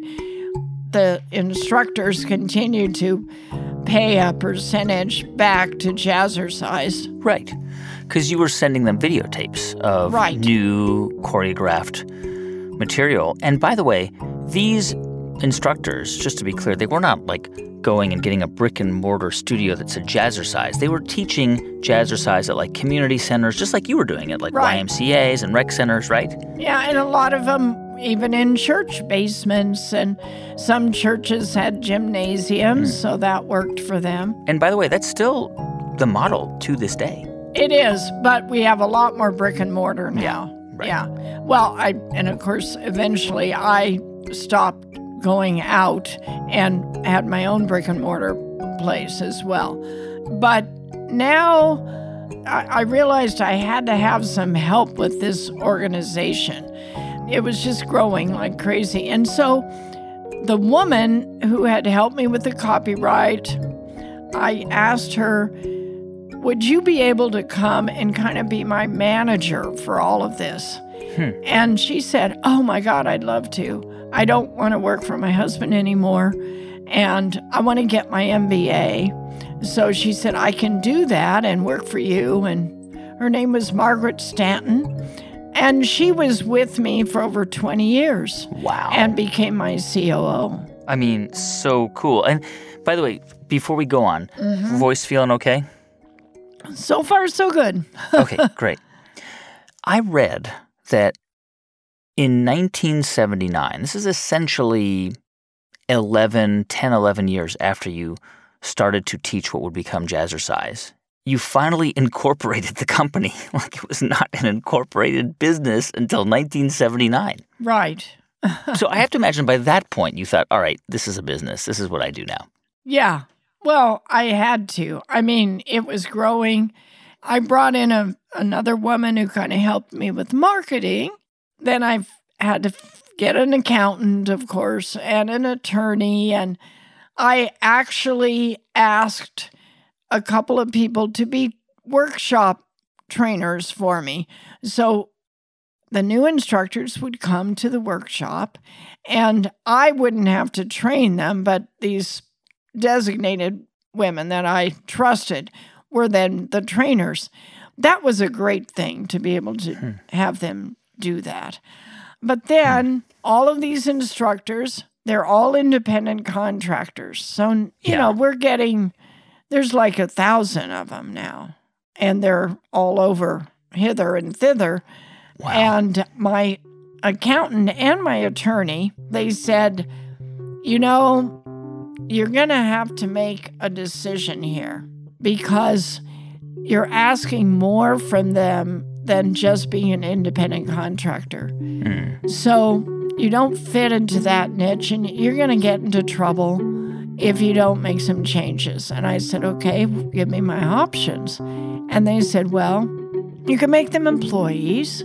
the instructors continued to pay a percentage back to Jazzercise. Right, because you were sending them videotapes of right. new choreographed material. And by the way, these instructors, just to be clear, they were not like going and getting a brick and mortar studio that said Jazzercise. They were teaching Jazzercise at like community centers, just like you were doing it, like right. Y M C As and rec centers, right? Yeah, and a lot of them even in church basements, and some churches had gymnasiums, mm. so that worked for them. And by the way, that's still the model to this day. It is, but we have a lot more brick and mortar now. Yeah, right. Yeah. Well, I and of course, eventually I stopped going out and had my own brick and mortar place as well. But now I, I realized I had to have some help with this organization. It was just growing like crazy. And so the woman who had helped me with the copyright, I asked her, would you be able to come and kind of be my manager for all of this? Hmm. And she said, oh my God, I'd love to. I don't want to work for my husband anymore, and I want to get my M B A. So she said, I can do that and work for you. And her name was Margaret Stanton, and she was with me for over twenty years. Wow. And became my C O O. I mean, so cool. And by the way, before we go on, mm-hmm. voice feeling okay? So far, so good. Okay, great. I read that in nineteen seventy-nine, this is essentially eleven, ten, eleven years after you started to teach what would become Jazzercise, you finally incorporated the company. Like it was not an incorporated business until nineteen seventy-nine. Right. So I have to imagine by that point you thought, all right, this is a business. This is what I do now. Yeah. Well, I had to. I mean, it was growing. I brought in a another woman who kind of helped me with marketing. Then I had to get an accountant, of course, and an attorney. And I actually asked a couple of people to be workshop trainers for me. So the new instructors would come to the workshop, and I wouldn't have to train them, but these designated women that I trusted were then the trainers. That was a great thing to be able to hmm. have them do that. But then all of these instructors, they're all independent contractors. So, you yeah. know, we're getting, there's like a thousand of them now, and they're all over hither and thither. Wow. And my accountant and my attorney, they said, you know, you're going to have to make a decision here because you're asking more from them than just being an independent contractor. Mm. So you don't fit into that niche, and you're going to get into trouble if you don't make some changes. And I said, okay, give me my options. And they said, well, you can make them employees,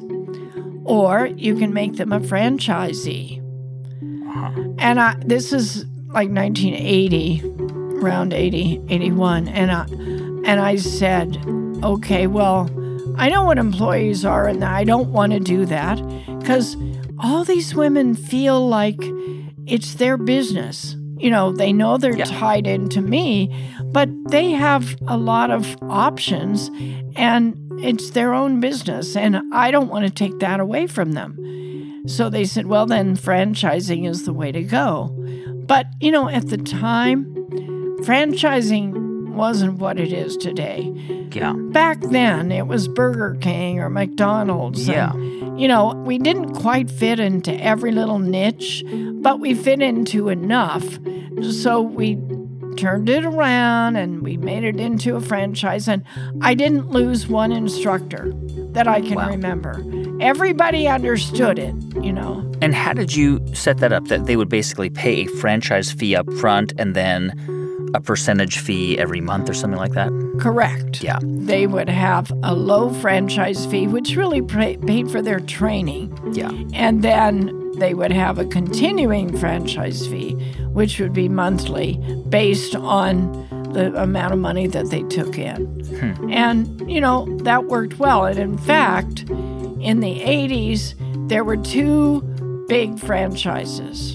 or you can make them a franchisee. Uh-huh. And I, this is like nineteen eighty, around eighty, eighty-one. And I, and I said, okay, well, I know what employees are, and I don't want to do that because all these women feel like it's their business. You know, they know they're yeah. tied into me, but they have a lot of options, and it's their own business, and I don't want to take that away from them. So they said, well, then franchising is the way to go. But, you know, at the time, franchising wasn't what it is today. Yeah. Back then, it was Burger King or McDonald's. Yeah. And, you know, we didn't quite fit into every little niche, but we fit into enough. So we turned it around and we made it into a franchise. And I didn't lose one instructor that I can wow. remember. Everybody understood it, you know. And how did you set that up, that they would basically pay a franchise fee up front and then a percentage fee every month or something like that? Correct. Yeah. They would have a low franchise fee, which really pay, paid for their training. Yeah. And then they would have a continuing franchise fee, which would be monthly based on the amount of money that they took in. Hmm. And, you know, that worked well. And in fact, in the eighties, there were two big franchises,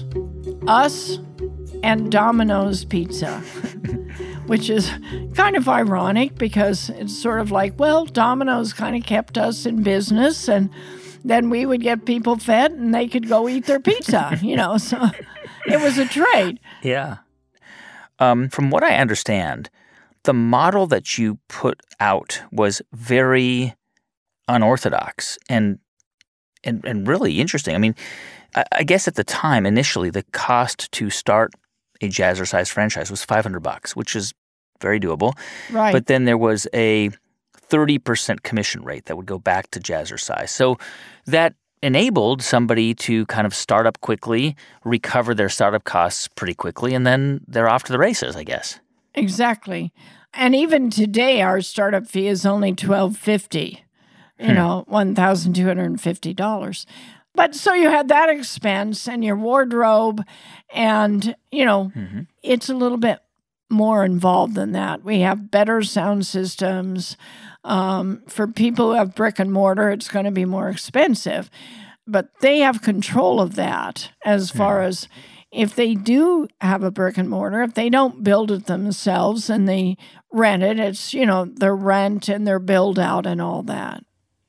us and Domino's Pizza, which is kind of ironic because it's sort of like, well, Domino's kind of kept us in business, and then we would get people fed and they could go eat their pizza, you know, so it was a trade. Yeah. Um, from what I understand, the model that you put out was very unorthodox and and and really interesting. I mean, I, I guess at the time, initially, the cost to start a Jazzercise franchise was five hundred bucks, which is very doable. Right. But then there was a thirty percent commission rate that would go back to Jazzercise. So that enabled somebody to kind of start up quickly, recover their startup costs pretty quickly, and then they're off to the races, I guess. Exactly. And even today, our startup fee is only twelve fifty. You hmm. know, one thousand two hundred fifty dollars. But so you had that expense and your wardrobe, and, you know, mm-hmm. it's a little bit more involved than that. We have better sound systems. Um, for people who have brick and mortar, it's going to be more expensive. But they have control of that as far mm-hmm. as if they do have a brick and mortar, if they don't build it themselves and they rent it, it's, you know, their rent and their build out and all that.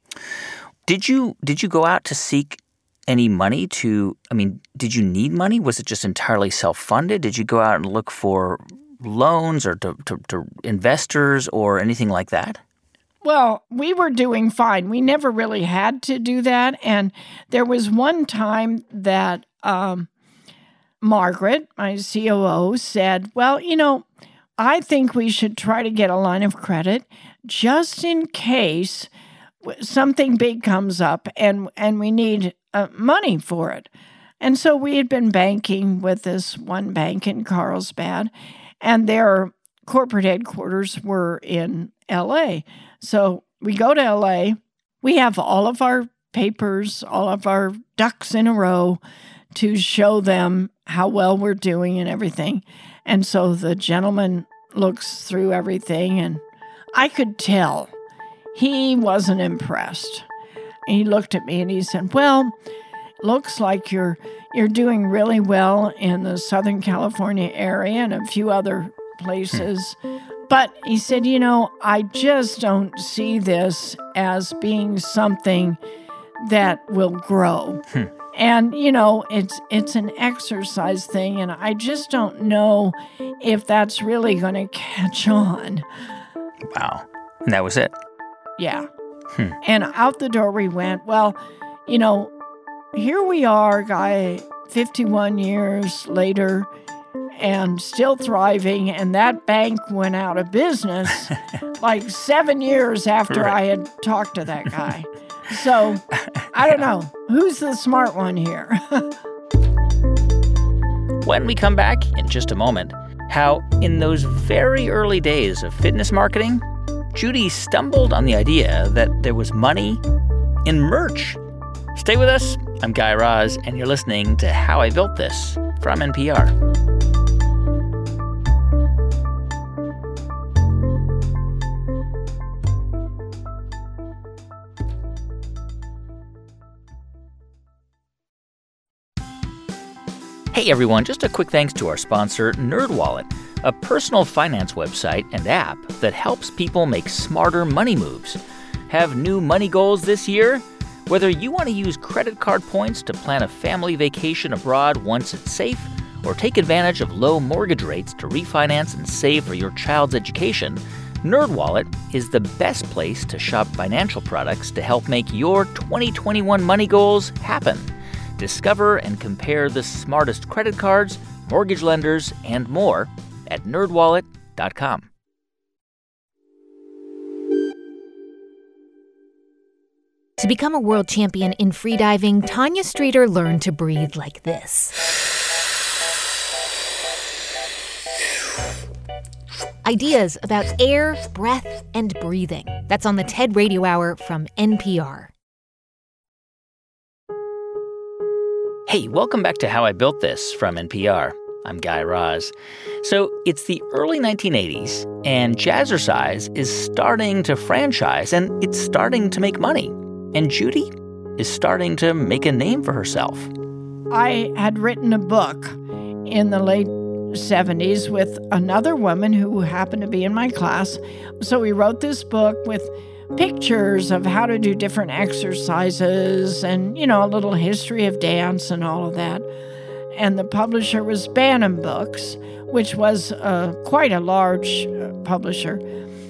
Did you did you go out to seek any money to, I mean, did you need money? Was it just entirely self-funded? Did you go out and look for loans or to, to, to investors or anything like that? Well, we were doing fine. We never really had to do that. And there was one time that um, Margaret, my C O O, said, well, you know, I think we should try to get a line of credit just in case something big comes up and, and we need uh, money for it. And so we had been banking with this one bank in Carlsbad, and their corporate headquarters were in L A. So we go to L A. We have all of our papers, all of our ducks in a row to show them how well we're doing and everything. And so the gentleman looks through everything, and I could tell he wasn't impressed. And he looked at me and he said, well, looks like you're you're doing really well in the Southern California area and a few other places. But he said, you know, I just don't see this as being something that will grow. Hmm. And, you know, it's it's an exercise thing, and I just don't know if that's really going to catch on. Wow. And that was it? Yeah. Hmm. And out the door we went. Well, you know, here we are, guy, fifty-one years later, and still thriving, and that bank went out of business like seven years after right. I had talked to that guy. So, I don't know. Who's the smart one here? When we come back in just a moment, how in those very early days of fitness marketing, Judy stumbled on the idea that there was money in merch. Stay with us. I'm Guy Raz, and you're listening to How I Built This from N P R. Hey everyone, just a quick thanks to our sponsor, NerdWallet, a personal finance website and app that helps people make smarter money moves. Have new money goals this year? Whether you want to use credit card points to plan a family vacation abroad once it's safe, or take advantage of low mortgage rates to refinance and save for your child's education, NerdWallet is the best place to shop financial products to help make your twenty twenty-one money goals happen. Discover and compare the smartest credit cards, mortgage lenders, and more at nerd wallet dot com. To become a world champion in freediving, Tanya Streeter learned to breathe like this. Ideas about air, breath, and breathing. That's on the TED Radio Hour from N P R. Hey, welcome back to How I Built This from N P R. I'm Guy Raz. So it's the early nineteen eighties, and Jazzercise is starting to franchise, and it's starting to make money. And Judy is starting to make a name for herself. I had written a book in the late seventies with another woman who happened to be in my class. So we wrote this book with pictures of how to do different exercises and, you know, a little history of dance and all of that. And the publisher was Bantam Books. which was uh, quite a large uh, publisher.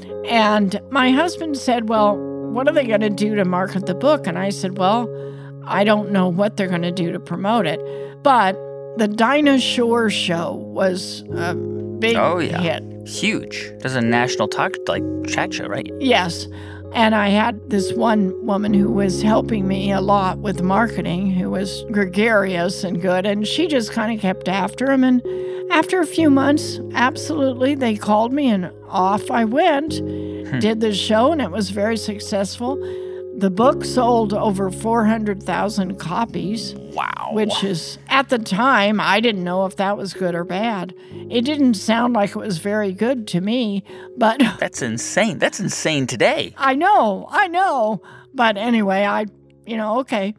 And my husband said, well, what are they going to do to market the book? And I said, well, I don't know what they're going to do to promote it. But the Dinah Shore Show was a big oh, yeah. hit. Huge. There's a national talk, like, chat show, right? Yes. And I had this one woman who was helping me a lot with marketing, who was gregarious and good, and she just kind of kept after him. And after a few months, absolutely, they called me, and off I went, hmm. did the show, and it was very successful. The book sold over four hundred thousand copies. Wow. Which is, at the time, I didn't know if that was good or bad. It didn't sound like it was very good to me, but... That's insane. That's insane today. I know, I know. But anyway, I, you know, okay.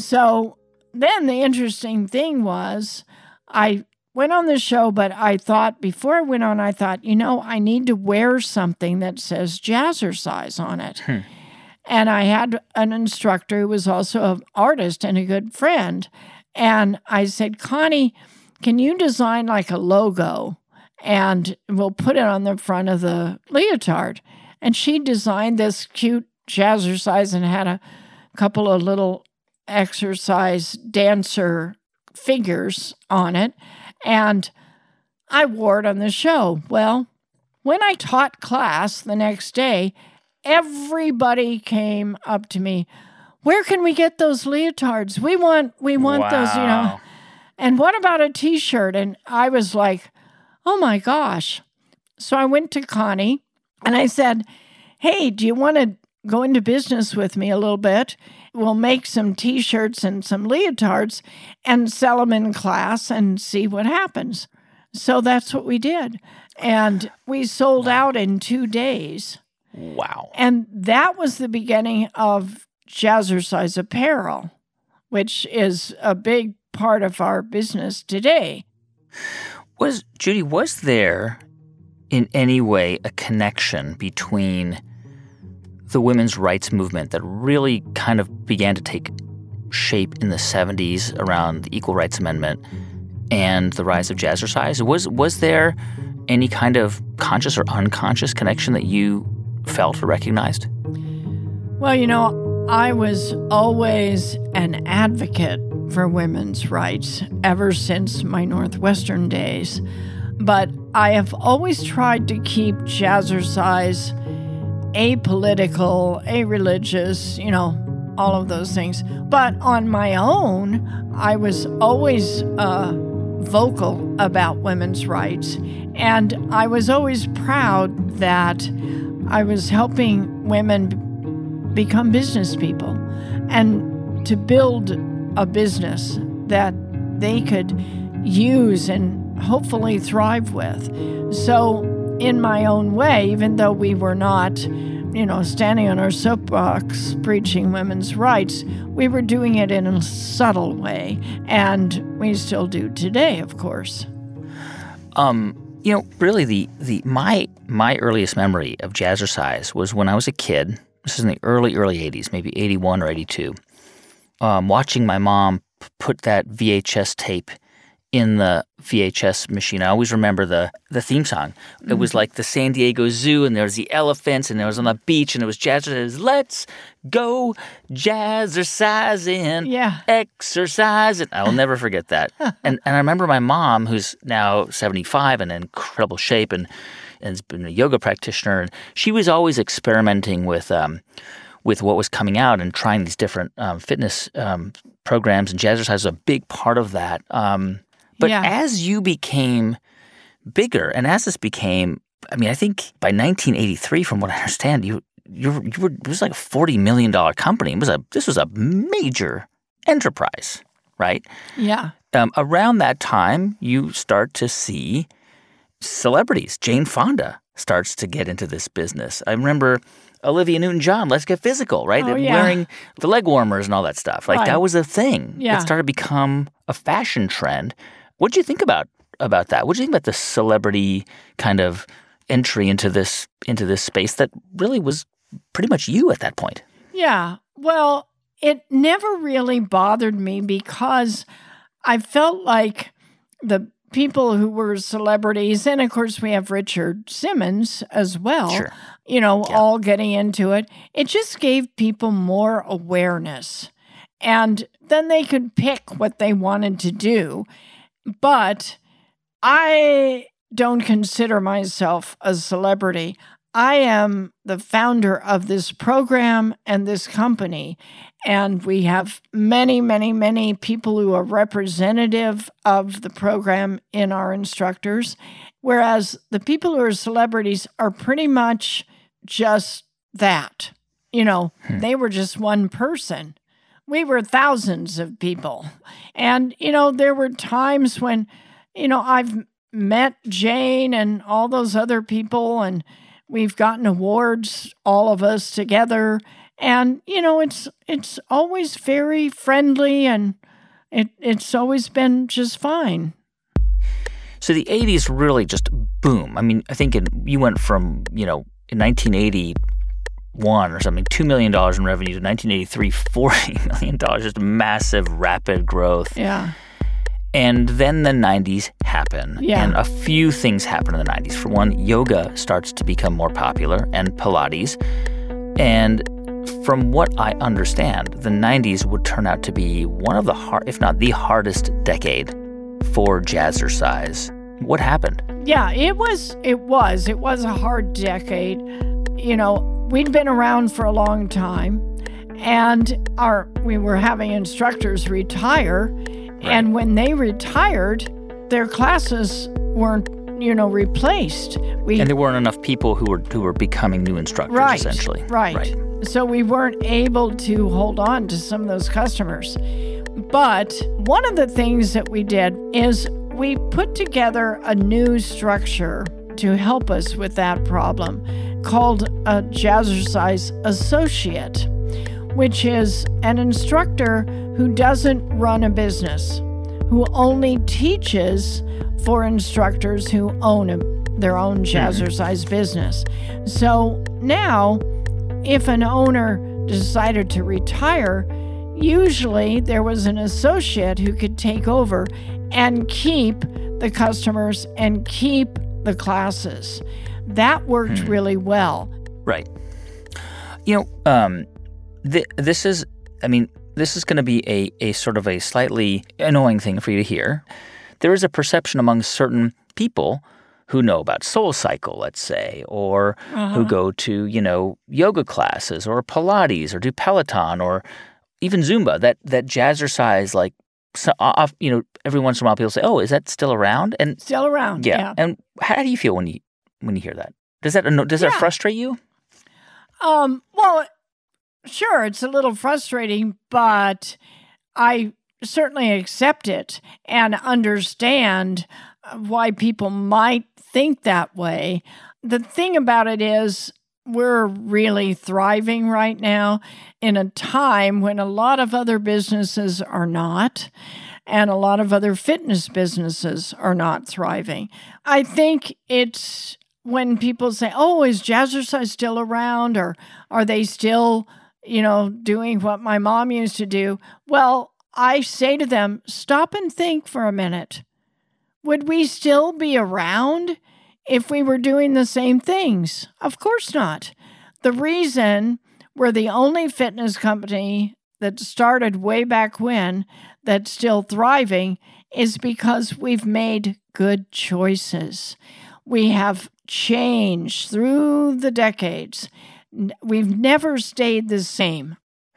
So then the interesting thing was I went on the show, but I thought, before I went on, I thought, you know, I need to wear something that says Jazzercise on it. Hmm. And I had an instructor who was also an artist and a good friend. And I said, Connie, can you design like a logo and we'll put it on the front of the leotard? And she designed this cute Jazzercise and had a couple of little exercise dancer figures on it. And I wore it on the show. Well, when I taught class the next day, everybody came up to me. Where can we get those leotards? We want, we want wow. those, you know. And what about a T-shirt? And I was like, oh my gosh. So I went to Connie and I said, hey, do you want to go into business with me a little bit? We'll make some T-shirts and some leotards and sell them in class and see what happens. So that's what we did. And we sold out in two days. Wow. And that was the beginning of Jazzercise Apparel, which is a big part of our business today. Was, Judy, was there in any way a connection between the women's rights movement that really kind of began to take shape in the seventies around the Equal Rights Amendment and the rise of Jazzercise? Was, was there any kind of conscious or unconscious connection that you felt or recognized? Well, you know, I was always an advocate for women's rights ever since my Northwestern days. But I have always tried to keep Jazzercise apolitical, a-religious, you know, all of those things. But on my own, I was always uh, vocal about women's rights. And I was always proud that I was helping women b- become business people and to build a business that they could use and hopefully thrive with. So in my own way, even though we were not, you know, standing on our soapbox preaching women's rights, we were doing it in a subtle way. And we still do today, of course. Um, you know, really the, the my my earliest memory of Jazzercise was when I was a kid. This is in the early, early eighties, maybe eighty-one or eighty-two. Um, watching my mom p- put that V H S tape in the V H S machine. I always remember the, the theme song. It was like the San Diego Zoo, and there was the elephants, and there was on the beach, and it was Jazzercise. Let's go jazzercising, yeah. exercising. I will never forget that. and and I remember my mom, who's now seventy-five and in incredible shape, and and has been a yoga practitioner, and she was always experimenting with um with what was coming out and trying these different um, fitness um, programs, and Jazzercise was a big part of that. Um, but yeah. as you became bigger, and as this became, I mean, I think by nineteen eighty-three, from what I understand, you you were, you were it was like a forty million dollars company. It was a this was a major enterprise, right? Yeah. Um, around that time, you start to see celebrities. Jane Fonda starts to get into this business. I remember Olivia Newton-John, Let's Get Physical, right? Oh, yeah. Wearing the leg warmers and all that stuff. Like, right. that was a thing. Yeah. It started to become a fashion trend. What did you think about about that? What did you think about the celebrity kind of entry into this into this space that really was pretty much you at that point? Yeah. Well, it never really bothered me because I felt like the people who were celebrities, and of course we have Richard Simmons as well, Sure. you know, Yeah. all getting into it. It just gave people more awareness. And then they could pick what they wanted to do. But I don't consider myself a celebrity. I am the founder of this program and this company. And we have many, many, many people who are representative of the program in our instructors, whereas the people who are celebrities are pretty much just that. You know, Hmm. they were just one person. We were thousands of people. And, you know, there were times when, you know, I've met Jane and all those other people, and we've gotten awards, all of us together. And, you know, it's it's always very friendly, and it it's always been just fine. So the eighties really just boom. I mean, I think in, you went from, you know, in nineteen eighty-one or something, two million dollars in revenue to nineteen eighty-three, forty million dollars, just massive, rapid growth. Yeah. And then the nineties happen. Yeah. And a few things happen in the nineties. For one, yoga starts to become more popular, and Pilates. And from what I understand, the nineties would turn out to be one of the hard, if not the hardest decade for jazzercise. What happened? Yeah, it was it was. It was a hard decade. You know, we'd been around for a long time, and our we were having instructors retire. And when they retired, their classes weren't, you know, replaced. We, And there weren't enough people who were who were becoming new instructors, right, essentially. Right. Right. So we weren't able to hold on to some of those customers. But one of the things that we did is we put together a new structure to help us with that problem called a Jazzercise Associate, which is an instructor who doesn't run a business, who only teaches for instructors who own a, their own Jazzercise business. So now, if an owner decided to retire, usually there was an associate who could take over and keep the customers and keep the classes. That worked Hmm. really well. Right. You know, um, th- this is, I mean, this is going to be a, a sort of a slightly annoying thing for you to hear. There is a perception among certain people who know about SoulCycle, let's say, or Uh-huh. who go to, you know, yoga classes or Pilates or do Peloton or even Zumba, that, that jazzercise, like, so, uh, you know, every once in a while people say, oh, is that still around? And Still around, yeah. yeah. And how do you feel when you when you hear that? Does that anno- does that Yeah. frustrate you? Um, well, sure, it's a little frustrating, but I certainly accept it and understand why people might think that way. The thing about it is, we're really thriving right now in a time when a lot of other businesses are not, and a lot of other fitness businesses are not thriving. I think it's when people say, oh, is Jazzercise still around, or are they still, you know, doing what my mom used to do? Well, I say to them, stop and think for a minute. Would we still be around if we were doing the same things? Of course not. The reason we're the only fitness company that started way back when that's still thriving is because we've made good choices. We have changed through the decades. We've never stayed the same.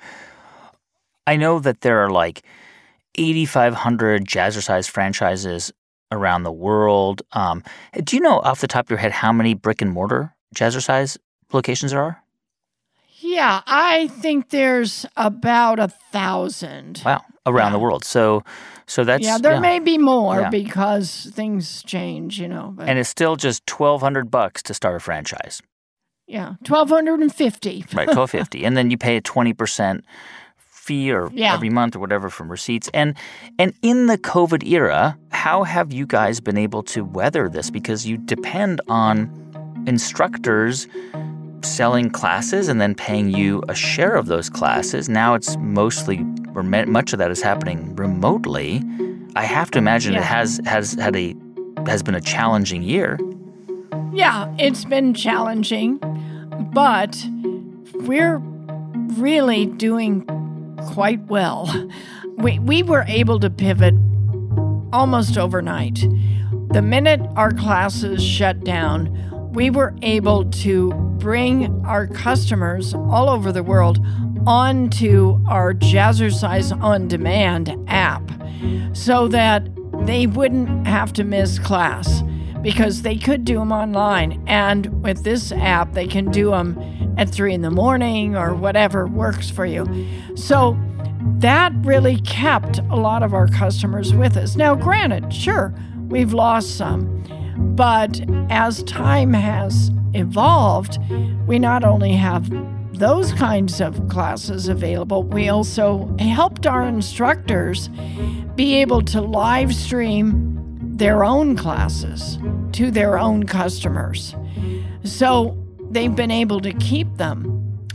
I know that there are like eighty-five hundred Jazzercise franchises around the world. Um, do you know off the top of your head how many brick and mortar Jazzercise locations there are? Yeah, I think there's about a thousand. Wow, around Yeah. the world. So, so that's Yeah, there may be more Yeah. because things change, you know. But and it's still just twelve hundred bucks to start a franchise, yeah, twelve hundred and fifty. right? Twelve fifty, and then you pay a twenty percent fee or Yeah. every month or whatever from receipts. And and in the COVID era, how have you guys been able to weather this? Because you depend on instructors selling classes and then paying you a share of those classes. Now it's mostly, or much of that is happening remotely. I have to imagine Yeah. it has has had a has been a challenging year. Yeah, it's been challenging, but we're really doing quite well. We, we were able to pivot almost overnight. The minute our classes shut down, we were able to bring our customers all over the world onto our Jazzercise On Demand app so that they wouldn't have to miss class because they could do them online. And with this app, they can do them at three in the morning or whatever works for you. So that really kept a lot of our customers with us. Now, granted, sure, we've lost some, but as time has evolved, we not only have those kinds of classes available, we also helped our instructors be able to live stream their own classes to their own customers. So they've been able to keep them.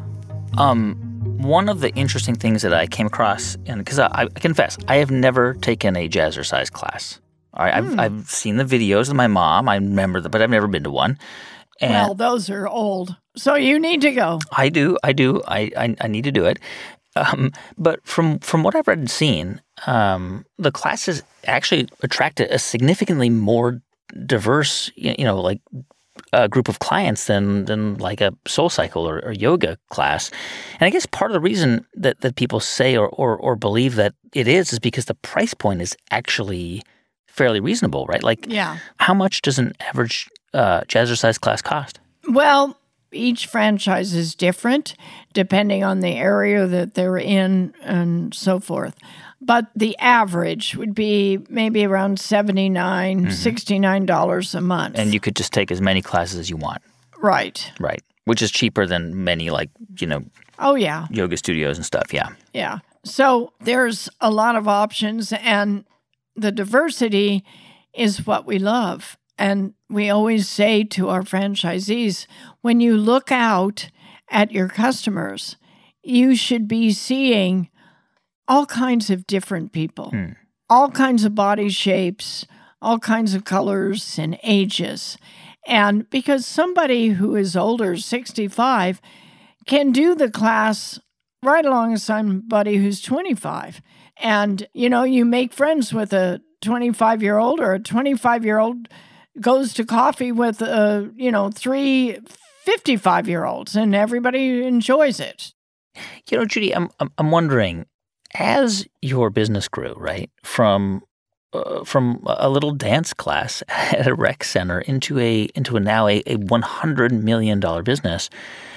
Um, one of the interesting things that I came across, and because I, I confess, I have never taken a Jazzercise class. All right, Hmm. I've, I've seen the videos with my mom. I remember them, but I've never been to one. And Well, those are old, so you need to go. I do, I do, I, I, I need to do it. Um, but from from what I've read and seen, um, the classes actually attract a, a significantly more diverse, you you know, like a group of clients than than like a Soul Cycle or, or yoga class. And I guess part of the reason that, that people say or, or or believe that it is is because the price point is actually fairly reasonable, right? Like, Yeah. how much does an average uh, Jazzercise class cost? Well, each franchise is different depending on the area that they're in and so forth. But the average would be maybe around seventy-nine dollars, sixty-nine dollars a month. And you could just take as many classes as you want, Right. right? Which is cheaper than many, like, you know, Oh, yeah. yoga studios and stuff, yeah. Yeah. So there's a lot of options, and the diversity is what we love. And we always say to our franchisees, when you look out at your customers, you should be seeing all kinds of different people, Hmm. all kinds of body shapes, all kinds of colors and ages. And because somebody who is older, sixty-five, can do the class right along with somebody who's twenty-five. And, you know, you make friends with a twenty-five-year-old, or a twenty-five-year-old goes to coffee with, uh, you know, three fifty-five-year-olds, and everybody enjoys it. You know, Judy, I'm I'm, I'm wondering, as your business grew, right, from uh, from a little dance class at a rec center into a into a now a, a one hundred million dollars business,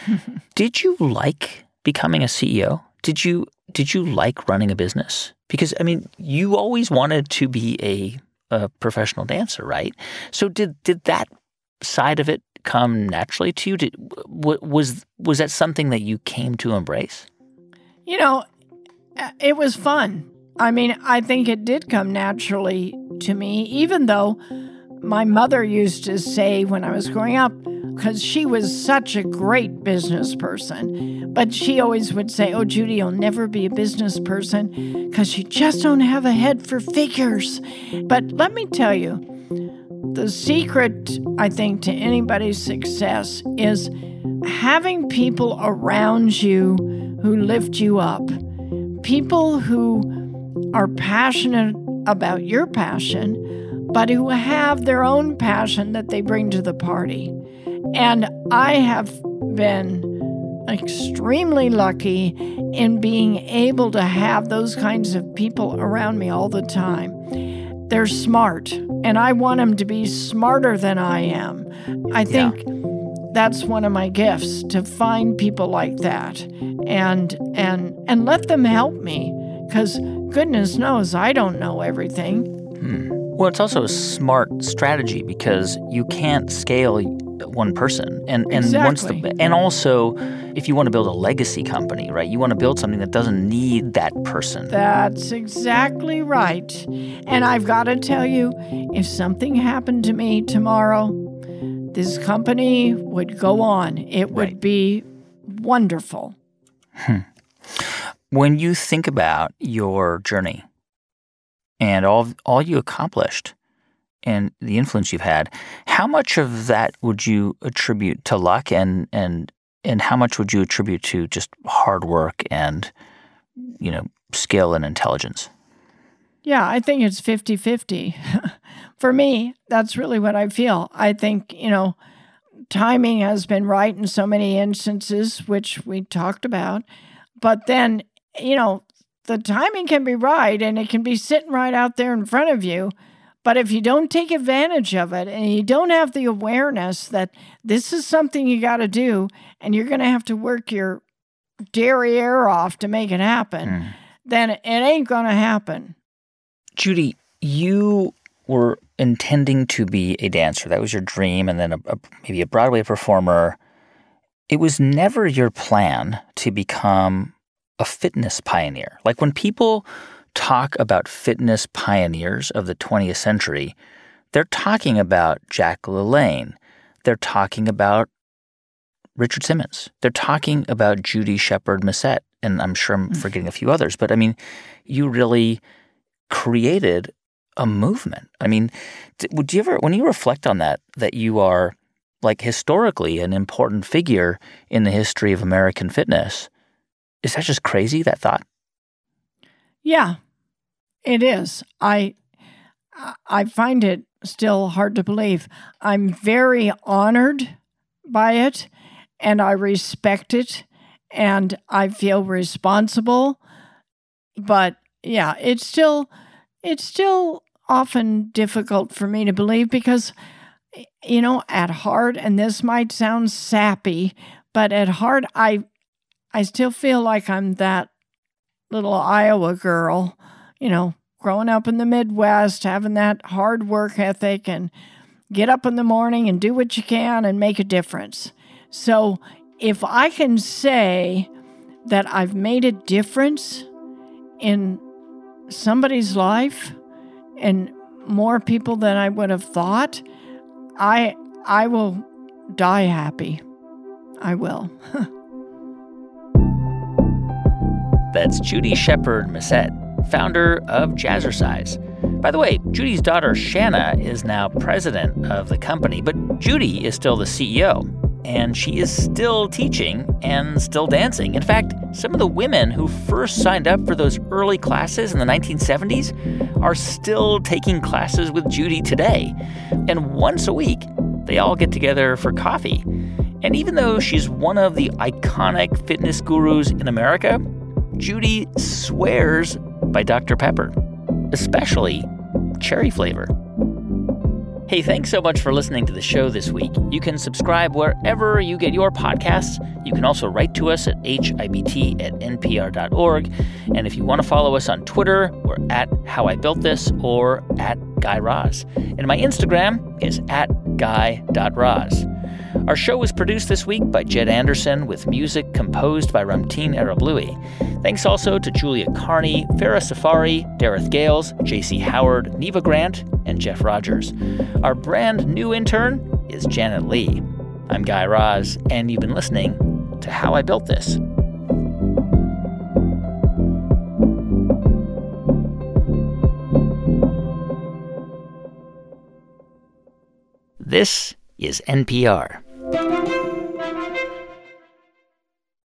did you like becoming a C E O? Did you did you like running a business? Because, I mean, you always wanted to be a, a professional dancer, right? So did did that side of it come naturally to you? Did, w- was was that something that you came to embrace? You know, it was fun. I mean, I think it did come naturally to me, even though my mother used to say when I was growing up, because she was such a great business person, but she always would say, oh, Judy, you'll never be a business person because you just don't have a head for figures. But let me tell you, the secret, I think, to anybody's success is having people around you who lift you up, people who are passionate about your passion, but who have their own passion that they bring to the party. And I have been extremely lucky in being able to have those kinds of people around me all the time. They're smart, and I want them to be smarter than I am. I think yeah. that's one of my gifts, to find people like that and and and let them help me, because goodness knows I don't know everything. Hmm. Well, it's also a smart strategy because you can't scale one person, and and exactly. once the and also if you want to build a legacy company, right? You want to build something that doesn't need that person. That's exactly right. And I've got to tell you, if something happened to me tomorrow, this company would go on. It would right. be wonderful. Hmm. When you think about your journey and all all you accomplished, and the influence you've had, how much of that would you attribute to luck, and and and how much would you attribute to just hard work and, you know, skill and intelligence? Yeah, I think it's fifty-fifty. For me, that's really what I feel. I think, you know, timing has been right in so many instances, which we talked about. But then, you know, the timing can be right and it can be sitting right out there in front of you. But if you don't take advantage of it and you don't have the awareness that this is something you got to do and you're going to have to work your derriere off to make it happen, mm. then it ain't going to happen. Judy, you were intending to be a dancer. That was your dream, and then a, a, maybe a Broadway performer. It was never your plan to become a fitness pioneer. Like when people talk about fitness pioneers of the twentieth century, they're talking about Jack LaLanne. They're talking about Richard Simmons. They're talking about Judy Shepard-Massett, and I'm sure I'm forgetting a few others. But I mean, you really created a movement. I mean, would you ever, when you reflect on that, that you are like historically an important figure in the history of American fitness, is that just crazy, that thought? Yeah, it is. I I find it still hard to believe. I'm very honored by it, and I respect it, and I feel responsible. But yeah, it's still it's still often difficult for me to believe because, you know, at heart, and this might sound sappy, but at heart, I I still feel like I'm that little Iowa girl, you know, growing up in the Midwest, having that hard work ethic and get up in the morning and do what you can and make a difference. So if I can say that I've made a difference in somebody's life and more people than I would have thought, I I will die happy. I will. That's Judy Shepard-Massett, founder of Jazzercise. By the way, Judy's daughter, Shanna, is now president of the company, but Judy is still the C E O, and she is still teaching and still dancing. In fact, some of the women who first signed up for those early classes in the nineteen seventies are still taking classes with Judy today. And once a week, they all get together for coffee. And even though she's one of the iconic fitness gurus in America, Judy swears by Doctor Pepper, especially cherry flavor. Hey, thanks so much for listening to the show this week. You can subscribe wherever you get your podcasts. You can also write to us at H I B T at N P R dot org. And if you want to follow us on Twitter, we're at How I Built This or at Guy Raz. And my Instagram is at guy dot raz. Our show was produced this week by Jed Anderson with music composed by Ramtin Arablouei. Thanks also to Julia Carney, Farah Safari, Dareth Gales, J C Howard, Neva Grant, and Jeff Rogers. Our brand new intern is Janet Lee. I'm Guy Raz, and you've been listening to How I Built This. This is N P R.